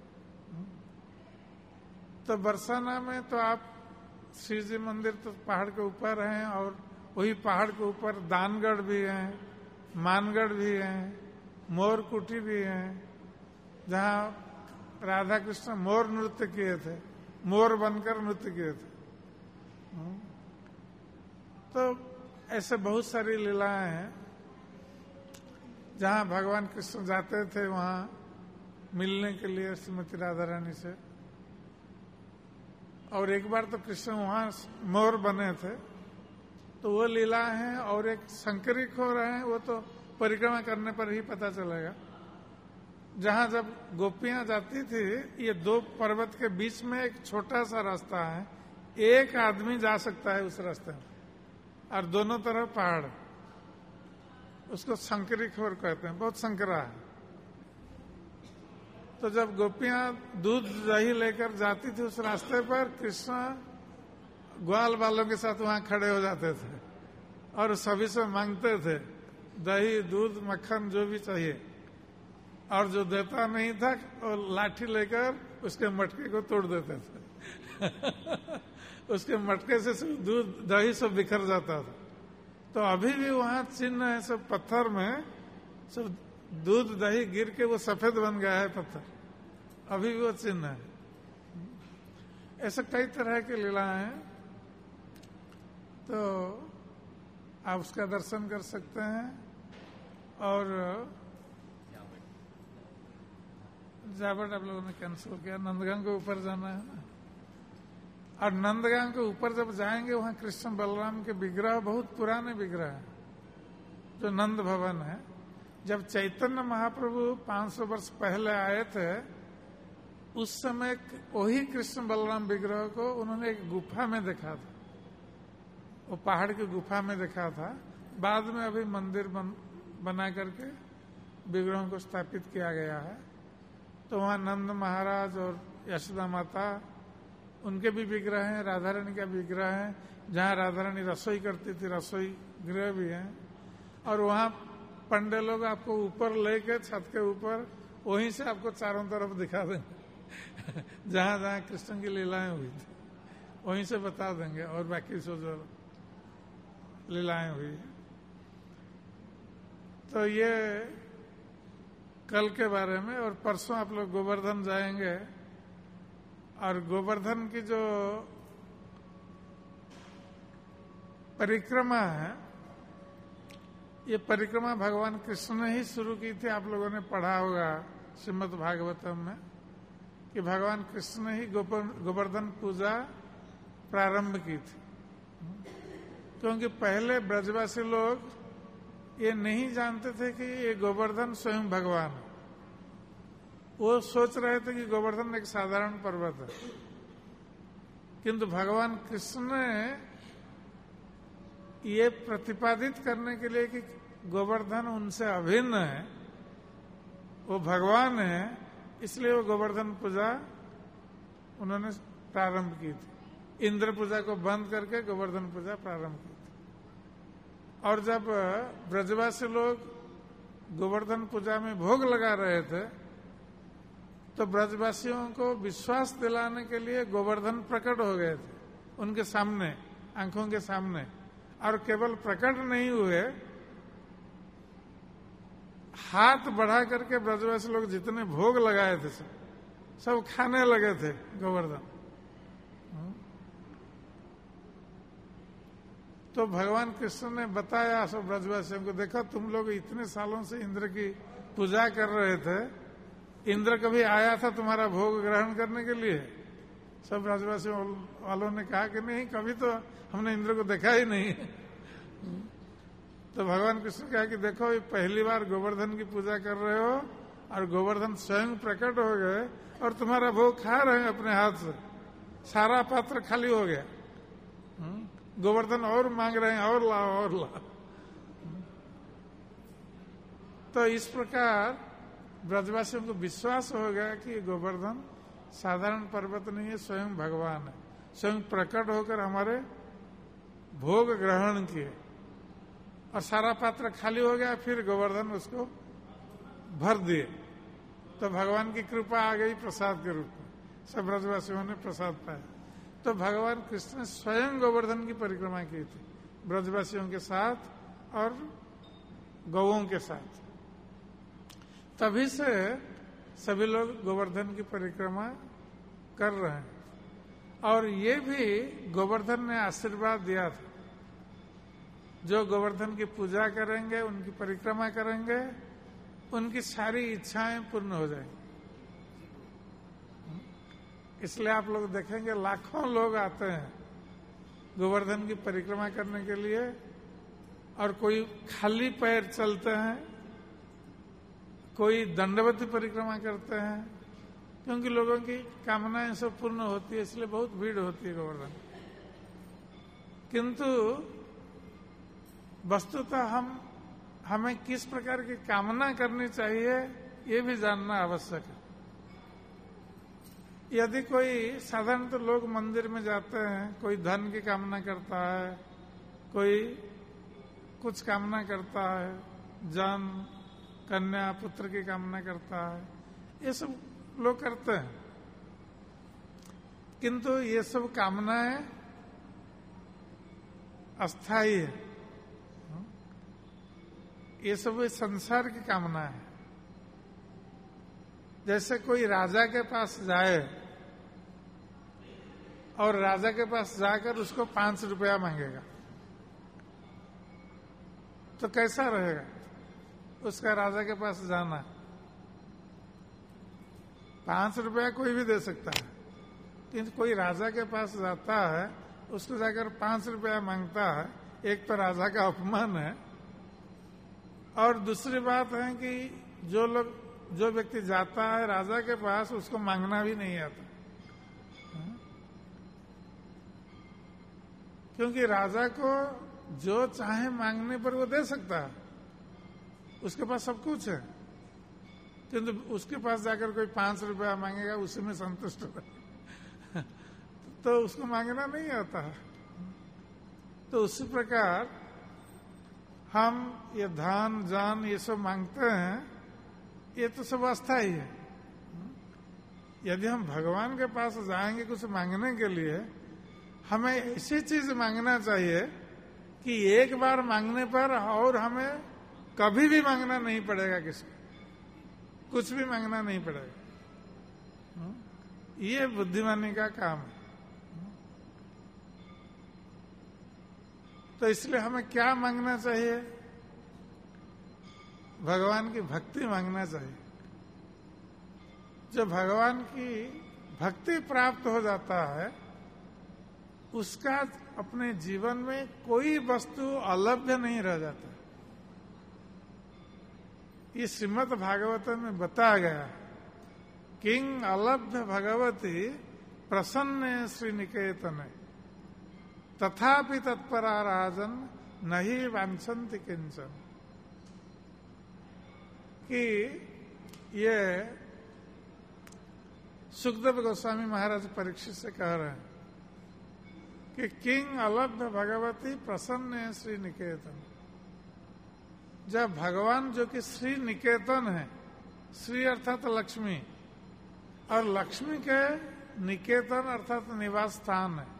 तो बरसाना में तो आप श्री जी मंदिर तो पहाड़ के ऊपर हैं, और वही पहाड़ के ऊपर दानगढ़ भी है, मानगढ़ भी है, मोरकुटी भी है, जहाँ राधा कृष्ण मोर नृत्य किए थे, मोर बनकर नृत्य किए थे। तो ऐसे बहुत सारी लीलाएं हैं जहाँ भगवान कृष्ण जाते थे वहाँ मिलने के लिए श्रीमती राधा रानी से। और एक बार तो कृष्ण वहाँ मोर बने थे, तो वो लीला है। और एक शंकरी खो रहे हैं, वो तो परिक्रमा करने पर ही पता चलेगा। जहाँ जब गोपियां जाती थी, ये दो पर्वत के बीच में एक छोटा सा रास्ता है, एक आदमी जा सकता है उस रास्ते में, और दोनों तरफ पहाड़, उसको शंकरी खोर कहते हैं, बहुत संकरा है। तो जब गोपियां दूध दही लेकर जाती थी उस रास्ते पर, कृष्ण ग्वाल वालों के साथ वहां खड़े हो जाते थे और सभी से मांगते थे दही दूध मक्खन जो भी चाहिए, और जो देता नहीं था वो लाठी लेकर उसके मटके को तोड़ देते थे उसके मटके से सब दूध दही सब बिखर जाता था। तो अभी भी वहां चिन्ह है, सब पत्थर में सब दूध दही गिर के वो सफेद बन गया है पत्थर, अभी भी वो चिन्ह है। ऐसे कई तरह की लीलाएं हैं, तो आप उसका दर्शन कर सकते हैं। और जावट आप लोगों ने कैंसिल किया, नंदगांव के ऊपर जाना है ना। और नंदगांव के ऊपर जब जाएंगे वहां कृष्ण बलराम के विग्रह, बहुत पुराने विग्रह है, जो नंद भवन है। जब चैतन्य महाप्रभु पाँच सौ वर्ष पहले आए थे, उस समय वही कृष्ण बलराम विग्रह को उन्होंने एक गुफा में देखा था, वो पहाड़ की गुफा में देखा था। बाद में अभी मंदिर बन, बना करके विग्रहों को स्थापित किया गया है। तो वहाँ नंद महाराज और यशोदा माता, उनके भी विग्रह हैं, राधा रानी का विग्रह है। जहाँ राधा रानी रसोई करती थी, रसोई गृह भी है। और वहाँ पंडे लोग आपको ऊपर लेके छत के ऊपर वहीं से आपको चारों तरफ दिखा देंगे जहाँ जहाँ कृष्ण की लीलाएं हुई थी वहीं से बता देंगे, और बाकी सो जो लीलाएं हुई। तो ये कल के बारे में। और परसों आप लोग गोवर्धन जाएंगे, और गोवर्धन की जो परिक्रमा है, ये परिक्रमा भगवान कृष्ण ने ही शुरू की थी। आप लोगों ने पढ़ा होगा श्रीमद् भागवतम में कि भगवान कृष्ण ने ही गोवर्धन पूजा प्रारंभ की थी। क्योंकि पहले ब्रजवासी लोग ये नहीं जानते थे कि ये गोवर्धन स्वयं भगवान है। वो सोच रहे थे कि गोवर्धन एक साधारण पर्वत है, किंतु भगवान कृष्ण ने ये प्रतिपादित करने के लिए कि गोवर्धन उनसे अभिन्न है, वो भगवान है, इसलिए वो गोवर्धन पूजा उन्होंने प्रारंभ की थी। इंद्र पूजा को बंद करके गोवर्धन पूजा प्रारंभ की थी। और जब ब्रजवासी लोग गोवर्धन पूजा में भोग लगा रहे थे, तो ब्रजवासियों को विश्वास दिलाने के लिए गोवर्धन प्रकट हो गए थे उनके सामने, आंखों के सामने। और केवल प्रकट नहीं हुए, हाथ बढ़ा करके ब्रजवासी लोग जितने भोग लगाए थे सब सब खाने लगे थे गोवर्धन। तो भगवान कृष्ण ने बताया सब ब्रजवासियों को, देखो तुम लोग इतने सालों से इंद्र की पूजा कर रहे थे, इंद्र कभी आया था तुम्हारा भोग ग्रहण करने के लिए? सब ब्रजवासियों वालों ने कहा कि नहीं, कभी तो हमने इंद्र को देखा ही नहीं। तो भगवान कृष्ण कहा कि देखो ये पहली बार गोवर्धन की पूजा कर रहे हो, और गोवर्धन स्वयं प्रकट हो गए और तुम्हारा भोग खा रहे हैं अपने हाथ से, सारा पात्र खाली हो गया। गोवर्धन और मांग रहे हैं, और लाओ और लाओ। तो इस प्रकार ब्रजवासियों को विश्वास हो गया कि गोवर्धन साधारण पर्वत नहीं है, स्वयं भगवान है, स्वयं प्रकट होकर हमारे भोग ग्रहण किए। और सारा पात्र खाली हो गया, फिर गोवर्धन उसको भर दिए। तो भगवान की कृपा आ गई प्रसाद के रूप में, सब ब्रजवासियों ने प्रसाद पाया। तो भगवान कृष्ण ने स्वयं गोवर्धन की परिक्रमा की थी, ब्रजवासियों के साथ और गौओं के साथ। तभी से सभी लोग गोवर्धन की परिक्रमा कर रहे हैं। और ये भी गोवर्धन ने आशीर्वाद दिया था, जो गोवर्धन की पूजा करेंगे, उनकी परिक्रमा करेंगे, उनकी सारी इच्छाएं पूर्ण हो जाएंगी। इसलिए आप लोग देखेंगे लाखों लोग आते हैं गोवर्धन की परिक्रमा करने के लिए, और कोई खाली पैर चलते हैं, कोई दंडवती परिक्रमा करते हैं, क्योंकि लोगों की कामनाएं सब पूर्ण होती है, इसलिए बहुत भीड़ होती है गोवर्धन। किंतु वस्तुतः हम हमें किस प्रकार की कामना करनी चाहिए ये भी जानना आवश्यक है। यदि कोई साधारण तो लोग मंदिर में जाते हैं, कोई धन की कामना करता है, कोई कुछ कामना करता है, जन कन्या पुत्र की कामना करता है, ये सब लोग करते हैं। किंतु ये सब कामनाएं अस्थायी है, ये सब संसार की कामना है। जैसे कोई राजा के पास जाए और राजा के पास जाकर उसको पांच रुपया मांगेगा, तो कैसा रहेगा उसका राजा के पास जाना? पांच रुपया कोई भी दे सकता है, किंतु कोई राजा के पास जाता है, उसको जाकर पांच रुपया मांगता है, एक तो राजा का अपमान है, और दूसरी बात है कि जो लोग जो व्यक्ति जाता है राजा के पास, उसको मांगना भी नहीं आता, क्योंकि राजा को जो चाहे मांगने पर वो दे सकता है, उसके पास सब कुछ है। किंतु उसके पास जाकर कोई पांच रुपया मांगेगा, उसी में संतुष्ट हो तो उसको मांगना नहीं आता है। तो उसी प्रकार हम ये धन जान ये सब मांगते हैं, ये तो सब अस्थाई है। यदि हम भगवान के पास जाएंगे कुछ मांगने के लिए, हमें ऐसी चीज मांगना चाहिए कि एक बार मांगने पर और हमें कभी भी मांगना नहीं पड़ेगा, किसी कुछ भी मांगना नहीं पड़ेगा। ये बुद्धिमानी का काम है। तो इसलिए हमें क्या मांगना चाहिए? भगवान की भक्ति मांगना चाहिए। जो भगवान की भक्ति प्राप्त हो जाता है, उसका अपने जीवन में कोई वस्तु अलभ्य नहीं रह जाता। ये श्रीमद् भागवत में बताया गया, किंग अलभ्य भगवती प्रसन्न श्री निकेतन तथापि तत्परा राजन नहीं वांछन्ति किंचन। कि ये सुखदेव गोस्वामी महाराज परीक्षित से कह रहे हैं कि किंग अलभ्य भगवती प्रसन्न श्री निकेतन। जब भगवान जो कि श्री निकेतन है, श्री अर्थात लक्ष्मी, और लक्ष्मी के निकेतन अर्थात निवास स्थान है।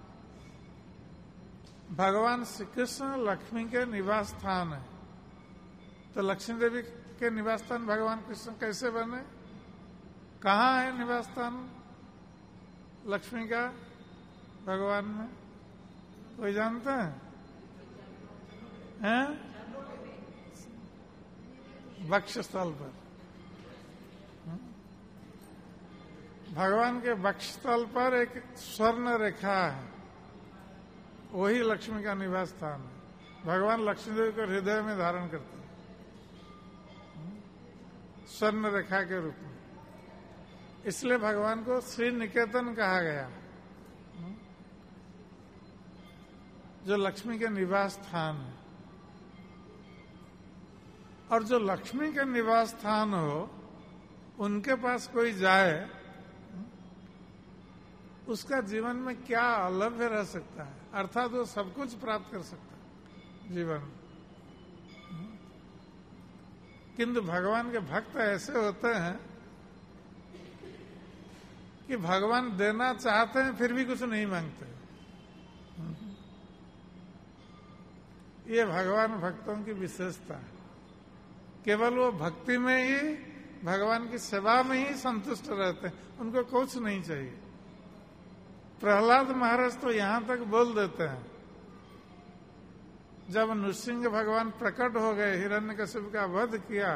भगवान श्री कृष्ण लक्ष्मी के निवास स्थान है। तो लक्ष्मी देवी के निवास स्थान भगवान कृष्ण कैसे बने? कहाँ है निवास स्थान लक्ष्मी का भगवान में? कोई जानते हैं? हैं? वक्षस्थल पर। भगवान के वक्षस्थल पर एक स्वर्ण रेखा है, वही लक्ष्मी का निवास स्थान है। भगवान लक्ष्मी देवी को हृदय में धारण करते हैं स्वर्ण रेखा के रूप में। इसलिए भगवान को श्री निकेतन कहा गया, जो लक्ष्मी के निवास स्थान है। और जो लक्ष्मी के निवास स्थान हो, उनके पास कोई जाए, उसका जीवन में क्या अलभ्य रह सकता है? अर्थात वो सब कुछ प्राप्त कर सकता है जीवन में। किंतु भगवान के भक्त ऐसे होते हैं कि भगवान देना चाहते हैं फिर भी कुछ नहीं मांगते। ये भगवान भक्तों की विशेषता है। केवल वो भक्ति में ही, भगवान की सेवा में ही संतुष्ट रहते हैं, उनको कुछ नहीं चाहिए। प्रहलाद महाराज तो यहां तक बोल देते हैं, जब नृसिंह भगवान प्रकट हो गए, हिरण्यकशिपु का वध किया,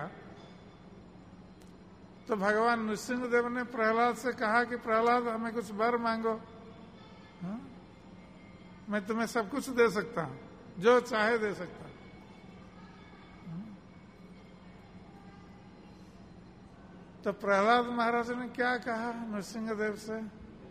तो भगवान नृसिंह देव ने प्रहलाद से कहा कि प्रहलाद हमें कुछ वर मांगो, हा? मैं तुम्हें सब कुछ दे सकता हूं, जो चाहे दे सकता हूं। तो प्रहलाद महाराज ने क्या कहा नृसिंह देव से?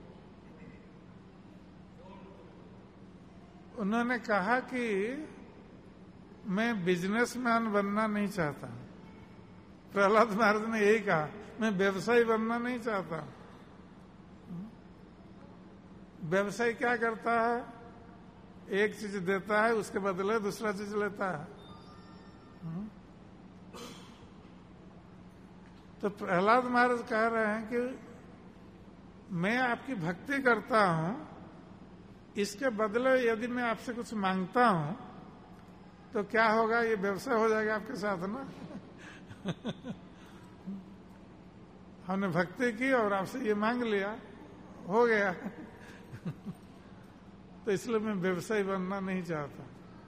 उन्होंने कहा कि मैं बिजनेसमैन बनना नहीं चाहता। प्रहलाद महाराज ने यही कहा, मैं व्यवसायी बनना नहीं चाहता। व्यवसायी क्या करता है? एक चीज देता है, उसके बदले दूसरा चीज लेता है। तो प्रहलाद महाराज कह रहे हैं कि मैं आपकी भक्ति करता हूं, इसके बदले यदि मैं आपसे कुछ मांगता हूं तो क्या होगा? ये व्यवसाय हो जाएगा आपके साथ ना। हमने भक्ति की और आपसे ये मांग लिया, हो गया। तो इसलिए मैं व्यवसायी बनना नहीं चाहता।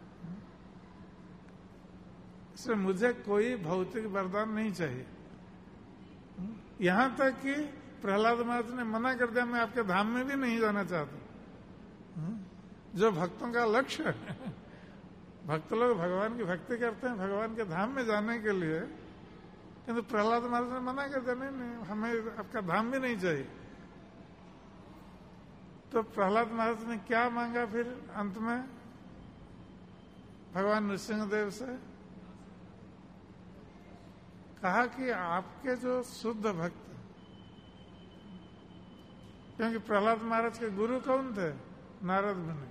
इसलिए मुझे कोई भौतिक वरदान नहीं चाहिए। यहां तक कि प्रहलाद महाराज ने मना कर दिया, मैं आपके धाम में भी नहीं जाना चाहता। जो भक्तों का लक्ष्य है, भक्त लोग भगवान की भक्ति करते हैं भगवान के धाम में जाने के लिए, किंतु प्रहलाद महाराज ने मना कर दिया, नहीं नहीं हमें आपका धाम भी नहीं चाहिए। तो प्रहलाद महाराज ने क्या मांगा फिर अंत में भगवान नृसिंहदेव से? कहा कि आपके जो शुद्ध भक्त, क्योंकि प्रहलाद महाराज के गुरु कौन थे? नारद मुनि।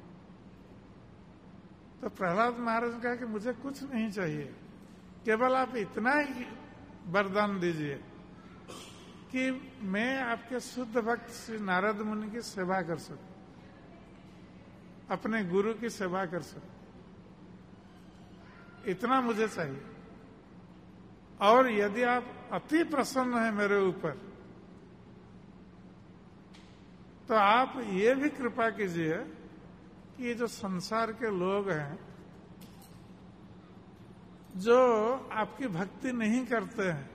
तो प्रहलाद महाराज ने कहा कि मुझे कुछ नहीं चाहिए, केवल आप इतना ही वरदान दीजिए कि मैं आपके शुद्ध भक्त श्री नारद मुनि की सेवा कर सकूं, अपने गुरु की सेवा कर सकूं, इतना मुझे चाहिए। और यदि आप अति प्रसन्न हैं मेरे ऊपर, तो आप ये भी कृपा कीजिए कि ये जो संसार के लोग हैं जो आपकी भक्ति नहीं करते हैं,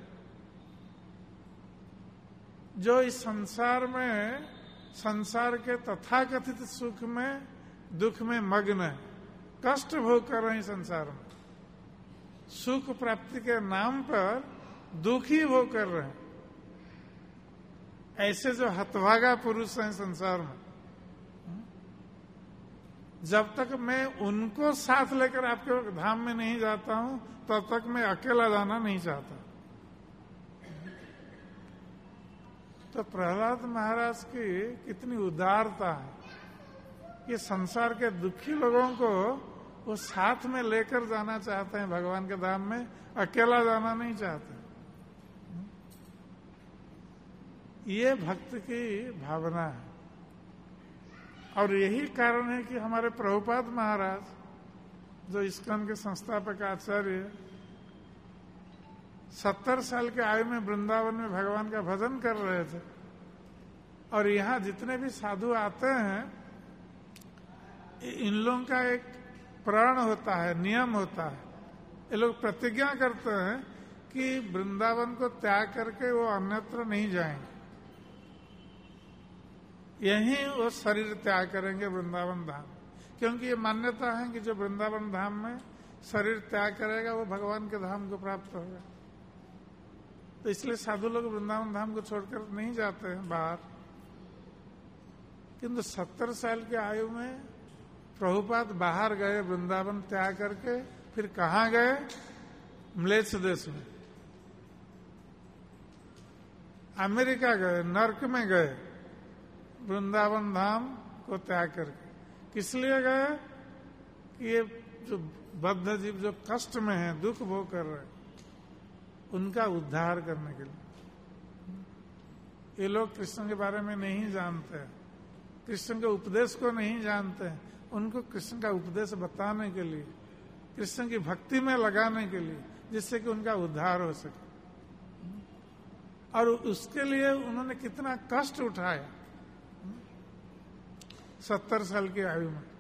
जो इस संसार में संसार के तथाकथित सुख में दुख में मग्न है, कष्ट भोग कर रहे हैं संसार में, सुख प्राप्ति के नाम पर दुखी भोग कर रहे हैं, ऐसे जो हतभागा पुरुष हैं संसार में, जब तक मैं उनको साथ लेकर आपके धाम में नहीं जाता हूं तब तक मैं अकेला जाना नहीं चाहता। तो प्रहलाद महाराज की कितनी उदारता है कि संसार के दुखी लोगों को वो साथ में लेकर जाना चाहते हैं भगवान के धाम में, अकेला जाना नहीं चाहते। ये भक्त की भावना है। और यही कारण है कि हमारे प्रभुपाद महाराज, जो इस्कॉन के संस्थापक आचार्य, सत्तर साल के आयु में वृंदावन में भगवान का भजन कर रहे थे। और यहाँ जितने भी साधु आते हैं, इन लोगों का एक प्रण होता है, नियम होता है। ये लोग प्रतिज्ञा करते हैं कि वृंदावन को त्याग करके वो अन्यत्र नहीं जाएंगे, यहीं वो शरीर त्याग करेंगे वृंदावन धाम। क्योंकि ये मान्यता है कि जो वृंदावन धाम में शरीर त्याग करेगा वो भगवान के धाम को प्राप्त होगा। तो इसलिए साधु लोग वृंदावन धाम को छोड़कर नहीं जाते हैं बाहर। किंतु सत्तर साल की आयु में प्रभुपाद बाहर गए, वृंदावन त्याग करके। फिर कहाँ गए? म्लेच्छ देश में, अमेरिका गए, नर्क में गए, वृंदावन धाम को त्याग करके। किस लिए गए? कि ये जो बद्ध जीव जो कष्ट में है, दुख भोग कर रहे हैं, उनका उद्धार करने के लिए। ये लोग कृष्ण के बारे में नहीं जानते हैं, कृष्ण के उपदेश को नहीं जानते हैं। उनको कृष्ण का उपदेश बताने के लिए, कृष्ण की भक्ति में लगाने के लिए, जिससे कि उनका उद्धार हो सके। और उसके लिए उन्होंने कितना कष्ट उठाया सत्तर साल की आयु में।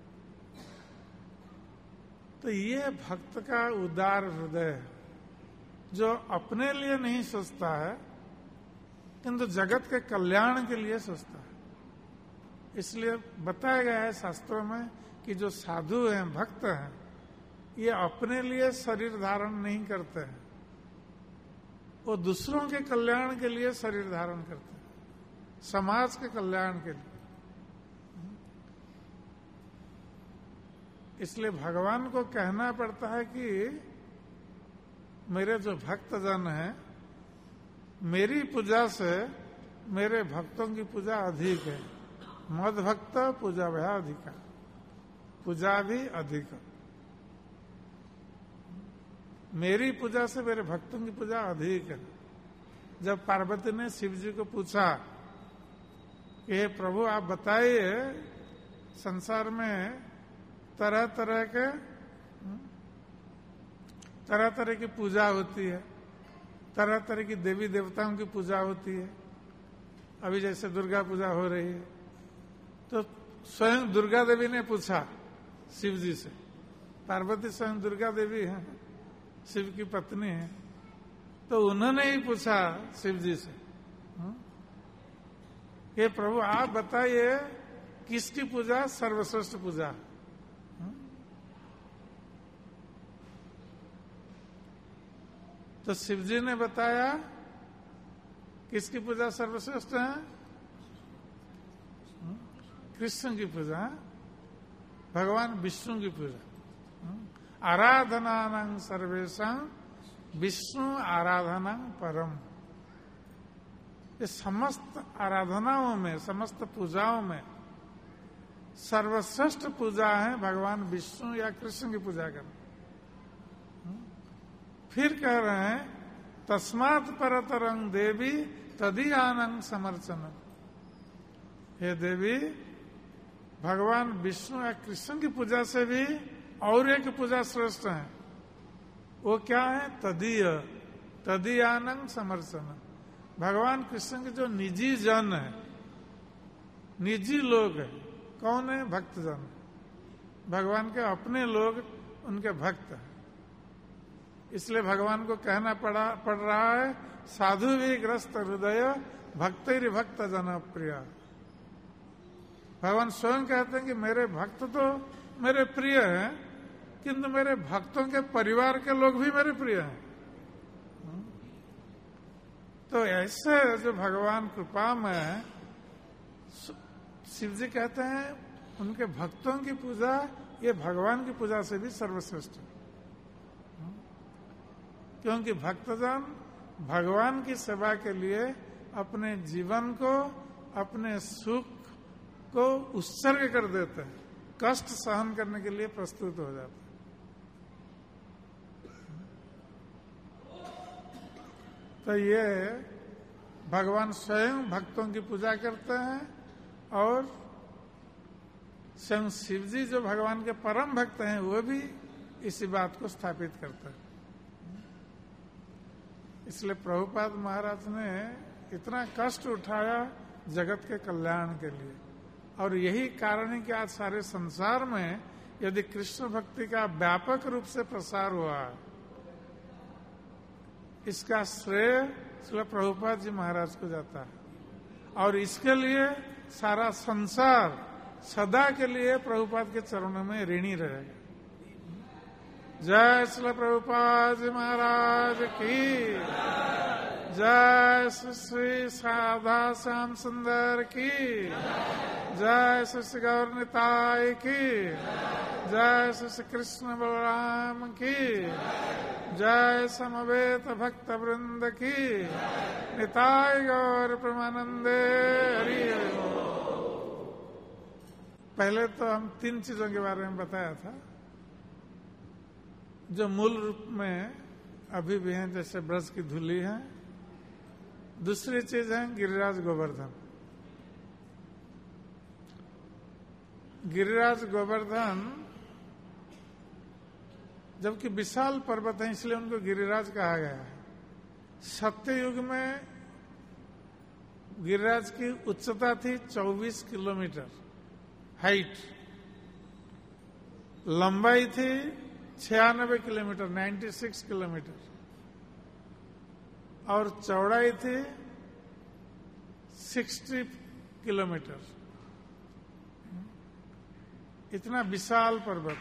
तो ये भक्त का उदार हृदय है, जो अपने लिए नहीं सोचता है किंतु जगत के कल्याण के लिए सोचता है। इसलिए बताया गया है शास्त्रों में कि जो साधु हैं, भक्त हैं, ये अपने लिए शरीर धारण नहीं करते हैं, वो दूसरों के कल्याण के लिए शरीर धारण करते हैं, समाज के कल्याण के लिए। इसलिए भगवान को कहना पड़ता है कि मेरे जो भक्तजन हैं, मेरी पूजा से मेरे भक्तों की पूजा अधिक है। मद भक्त पूजा भया अधिका, पूजा भी अधिक। मेरी पूजा से मेरे भक्तों की पूजा अधिक है। जब पार्वती ने शिव जी को पूछा कि हे प्रभु आप बताइए, संसार में तरह तरह के तरह तरह की पूजा होती है, तरह तरह की देवी देवताओं की पूजा होती है। अभी जैसे दुर्गा पूजा हो रही है, तो स्वयं दुर्गा देवी ने पूछा शिव जी से। पार्वती स्वयं दुर्गा देवी है, शिव की पत्नी है, तो उन्होंने ही पूछा शिव जी से कि प्रभु आप बताइए किसकी पूजा सर्वश्रेष्ठ पूजा। तो शिव जी ने बताया किसकी पूजा सर्वश्रेष्ठ है? कृष्ण की पूजा, भगवान विष्णु की पूजा। आराधनानां सर्वेषां विष्णु आराधना परम। ये समस्त आराधनाओं में, समस्त पूजाओं में सर्वश्रेष्ठ पूजा है भगवान विष्णु या कृष्ण की पूजा करना। फिर कह रहे हैं तस्मात् परतरं देवी तदीयानं समर्चनम्। हे देवी, भगवान विष्णु या कृष्ण की पूजा से भी और एक पूजा श्रेष्ठ है। वो क्या है? तदीय, तदीयानं समर्चनम्। भगवान कृष्ण के जो निजी जन है, निजी लोग है, कौन है? भक्तजन। भगवान के अपने लोग उनके भक्त हैं। इसलिए भगवान को कहना पड़ा पड़ रहा है साधु भी ग्रस्त हृदय भक्तिर भक्त जन प्रिय। भगवान स्वयं कहते हैं कि मेरे भक्त तो मेरे प्रिय हैं, किंतु मेरे भक्तों के परिवार के लोग भी मेरे प्रिय हैं। तो ऐसे जो भगवान कृपा में, शिव जी कहते हैं उनके भक्तों की पूजा ये भगवान की पूजा से भी सर्वश्रेष्ठ है। क्योंकि भक्तजन भगवान की सेवा के लिए अपने जीवन को, अपने सुख को उत्सर्ग कर देते हैं, कष्ट सहन करने के लिए प्रस्तुत हो जाते हैं। तो ये भगवान स्वयं भक्तों की पूजा करते हैं और स्वयं शिव जी जो भगवान के परम भक्त हैं वो भी इसी बात को स्थापित करते हैं। इसलिए प्रभुपाद महाराज ने इतना कष्ट उठाया जगत के कल्याण के लिए, और यही कारण है कि आज सारे संसार में यदि कृष्ण भक्ति का व्यापक रूप से प्रसार हुआ है, इसका श्रेय श्रील प्रभुपाद जी महाराज को जाता है। और इसके लिए सारा संसार सदा के लिए प्रभुपाद के चरणों में ऋणी रहेगा। जय श्री प्रभुपाद जी महाराज की जय। श्री श्री राधा श्याम सुंदर की जय। श्री श्री गौर निताय की जय। श्री श्री कृष्ण बलराम की जय। समवेत भक्त वृंद की निताय गौर प्रेमानंदे हरि हरि। पहले तो हम तीन चीजों के बारे में बताया था जो मूल रूप में अभी भी हैं, जैसे ब्रज की धूली है। दूसरी चीज है गिरिराज गोवर्धन। गिरिराज गोवर्धन जबकि विशाल पर्वत है इसलिए उनको गिरिराज कहा गया है। सत्य युग में गिरिराज की उच्चता थी चौबीस किलोमीटर हाइट, लंबाई थी छियानबे किलोमीटर छियानवे किलोमीटर, और चौड़ाई थी साठ किलोमीटर। इतना विशाल पर्वत।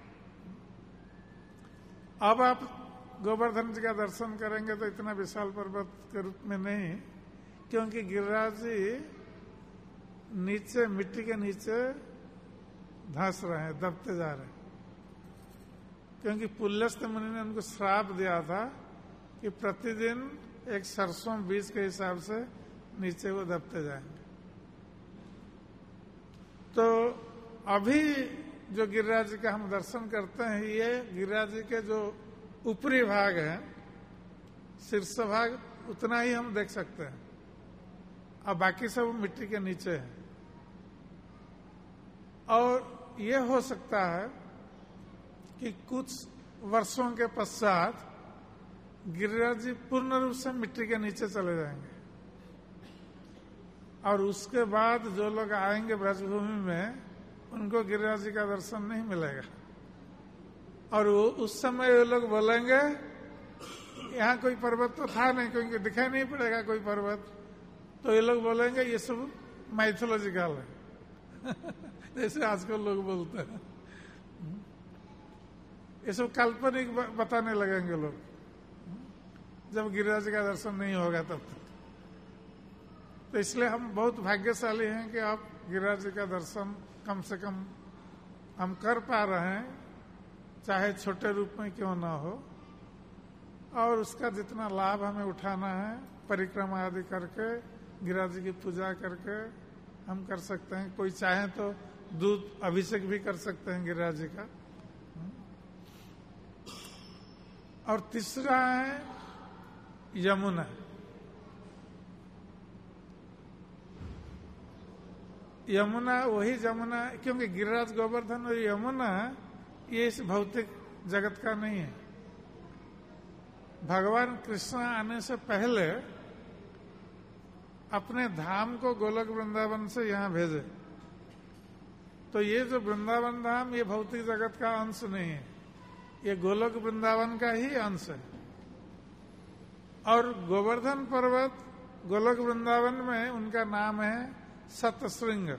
अब आप गोवर्धन जी का दर्शन करेंगे तो इतना विशाल पर्वत के रूप में नहीं, क्योंकि गिरिराज जी नीचे, मिट्टी के नीचे धंस रहे हैं, दबते जा रहे हैं। क्योंकि पुल्लस्त मुनि ने उनको श्राप दिया था कि प्रतिदिन एक सरसों बीज के हिसाब से नीचे वो दबते जाएंगे। तो अभी जो गिरिराज जी का हम दर्शन करते हैं, ये गिरिराज जी के जो ऊपरी भाग है, शीर्ष भाग, उतना ही हम देख सकते हैं, और बाकी सब मिट्टी के नीचे है। और ये हो सकता है कि कुछ वर्षों के पश्चात गिरिराज जी पूर्ण रूप से मिट्टी के नीचे चले जाएंगे, और उसके बाद जो लोग आएंगे ब्रजभूमि में उनको गिरिराज जी का दर्शन नहीं मिलेगा। और वो उस समय ये लोग बोलेंगे यहाँ कोई पर्वत तो था नहीं, क्योंकि दिखाई नहीं पड़ेगा कोई पर्वत। तो ये लोग बोलेंगे ये सब माइथोलॉजिकल है जैसे आजकल लोग बोलते हैं, ये सब काल्पनिक बताने लगेंगे लोग। जब गिरिराज जी का दर्शन नहीं होगा तब तक। तो इसलिए हम बहुत भाग्यशाली हैं कि आप गिरिराज जी का दर्शन कम से कम हम कर पा रहे हैं, चाहे छोटे रूप में क्यों ना हो, और उसका जितना लाभ हमें उठाना है परिक्रमा आदि करके, गिरिराज जी की पूजा करके हम कर सकते हैं। कोई चाहे तो दूध अभिषेक भी कर सकते हैं गिरिराज जी का। और तीसरा है यमुना। यमुना वही यमुना, क्योंकि गिरिराज गोवर्धन और यमुना ये इस भौतिक जगत का नहीं है। भगवान कृष्ण आने से पहले अपने धाम को गोलक वृंदावन से यहाँ भेजे। तो ये जो वृंदावन धाम ये भौतिक जगत का अंश नहीं है, ये गोलक वृंदावन का ही अंश है। और गोवर्धन पर्वत गोलक वृंदावन में उनका नाम है सतश्रृंग।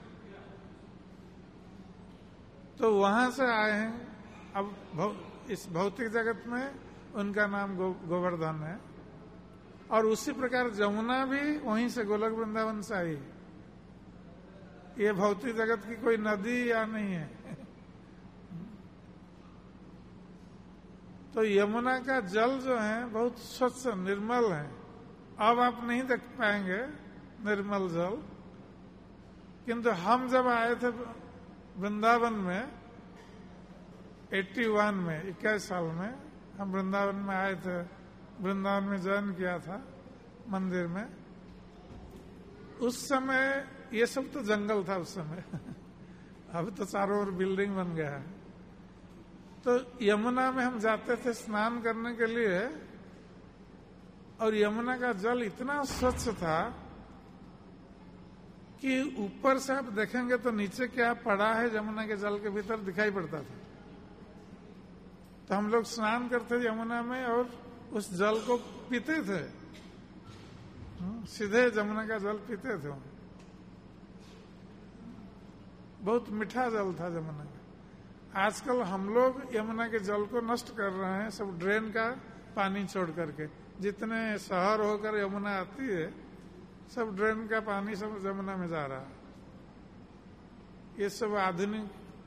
तो वहां से आए हैं। अब भौ, इस भौतिक जगत में उनका नाम गो, गोवर्धन है। और उसी प्रकार जमुना भी वहीं से गोलक वृंदावन से आई। ये भौतिक जगत की कोई नदी या नहीं है। तो यमुना का जल जो है बहुत स्वच्छ निर्मल है। अब आप नहीं देख पाएंगे निर्मल जल, किंतु हम जब आए थे वृंदावन में इक्यासी में इक्कीस साल में हम वृंदावन में आए थे, वृंदावन में ज्वाइन किया था मंदिर में। उस समय ये सब तो जंगल था उस समय। अब तो चारों ओर बिल्डिंग बन गया है। तो यमुना में हम जाते थे स्नान करने के लिए, और यमुना का जल इतना स्वच्छ था कि ऊपर से आप देखेंगे तो नीचे क्या पड़ा है यमुना के जल के भीतर दिखाई पड़ता था। तो हम लोग स्नान करते यमुना में और उस जल को पीते थे, सीधे यमुना का जल पीते थे। बहुत मीठा जल था यमुना का। आजकल हम लोग यमुना के जल को नष्ट कर रहे हैं, सब ड्रेन का पानी छोड़ करके। जितने शहर होकर यमुना आती है सब ड्रेन का पानी सब यमुना में जा रहा है। ये सब आधुनिक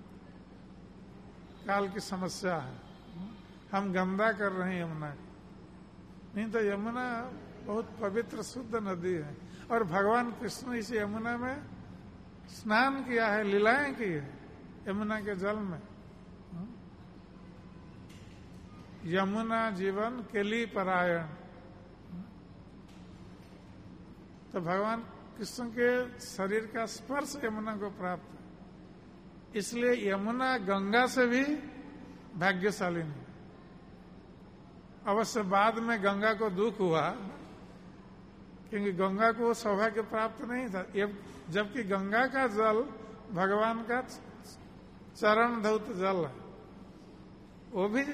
काल की समस्या है। हम गंदा कर रहे हैं यमुना को। नहीं तो यमुना बहुत पवित्र शुद्ध नदी है। और भगवान कृष्ण इस यमुना में स्नान किया है, लीलाएं की है यमुना के जल में। यमुना जीवन केली परायण। तो भगवान कृष्ण के शरीर का स्पर्श यमुना को प्राप्त है। इसलिए यमुना गंगा से भी भाग्यशाली नहीं। अवश्य बाद में गंगा को दुख हुआ, क्योंकि गंगा को सौभाग्य प्राप्त नहीं था। जबकि गंगा का जल भगवान का चरण धौत जल है, वो भी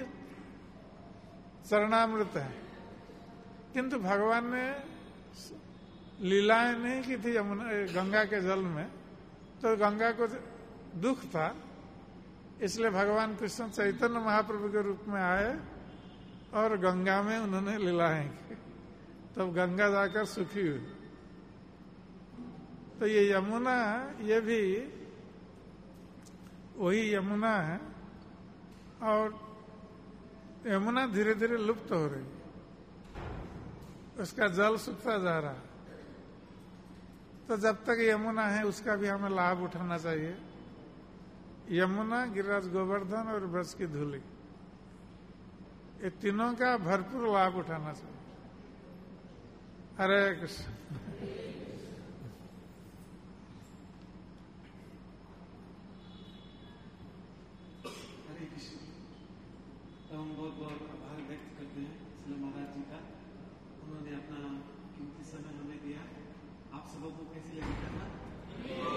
चरणामृत है। किंतु भगवान ने लीलाएं नहीं की थी यमुना गंगा के जल में, तो गंगा को दुख था। इसलिए भगवान कृष्ण चैतन्य महाप्रभु के रूप में आए और गंगा में उन्होंने लीलाएं की, तब गंगा जाकर सुखी हुई। तो ये यमुना ये भी वही यमुना है, और यमुना धीरे धीरे लुप्त हो रही है, उसका जल सूखता जा रहा है। तो जब तक यमुना है उसका भी हमें लाभ उठाना चाहिए। यमुना, गिरिराज गोवर्धन और ब्रज की धूली, ये तीनों का भरपूर लाभ उठाना चाहिए। हरे कृष्ण। हरे कृष्ण। तो हम बहुत बहुत आभार व्यक्त करते हैं श्री महाराज जी का। उन्होंने अपना कीमती समय हमें दिया। आप सबों को कैसी लगी करना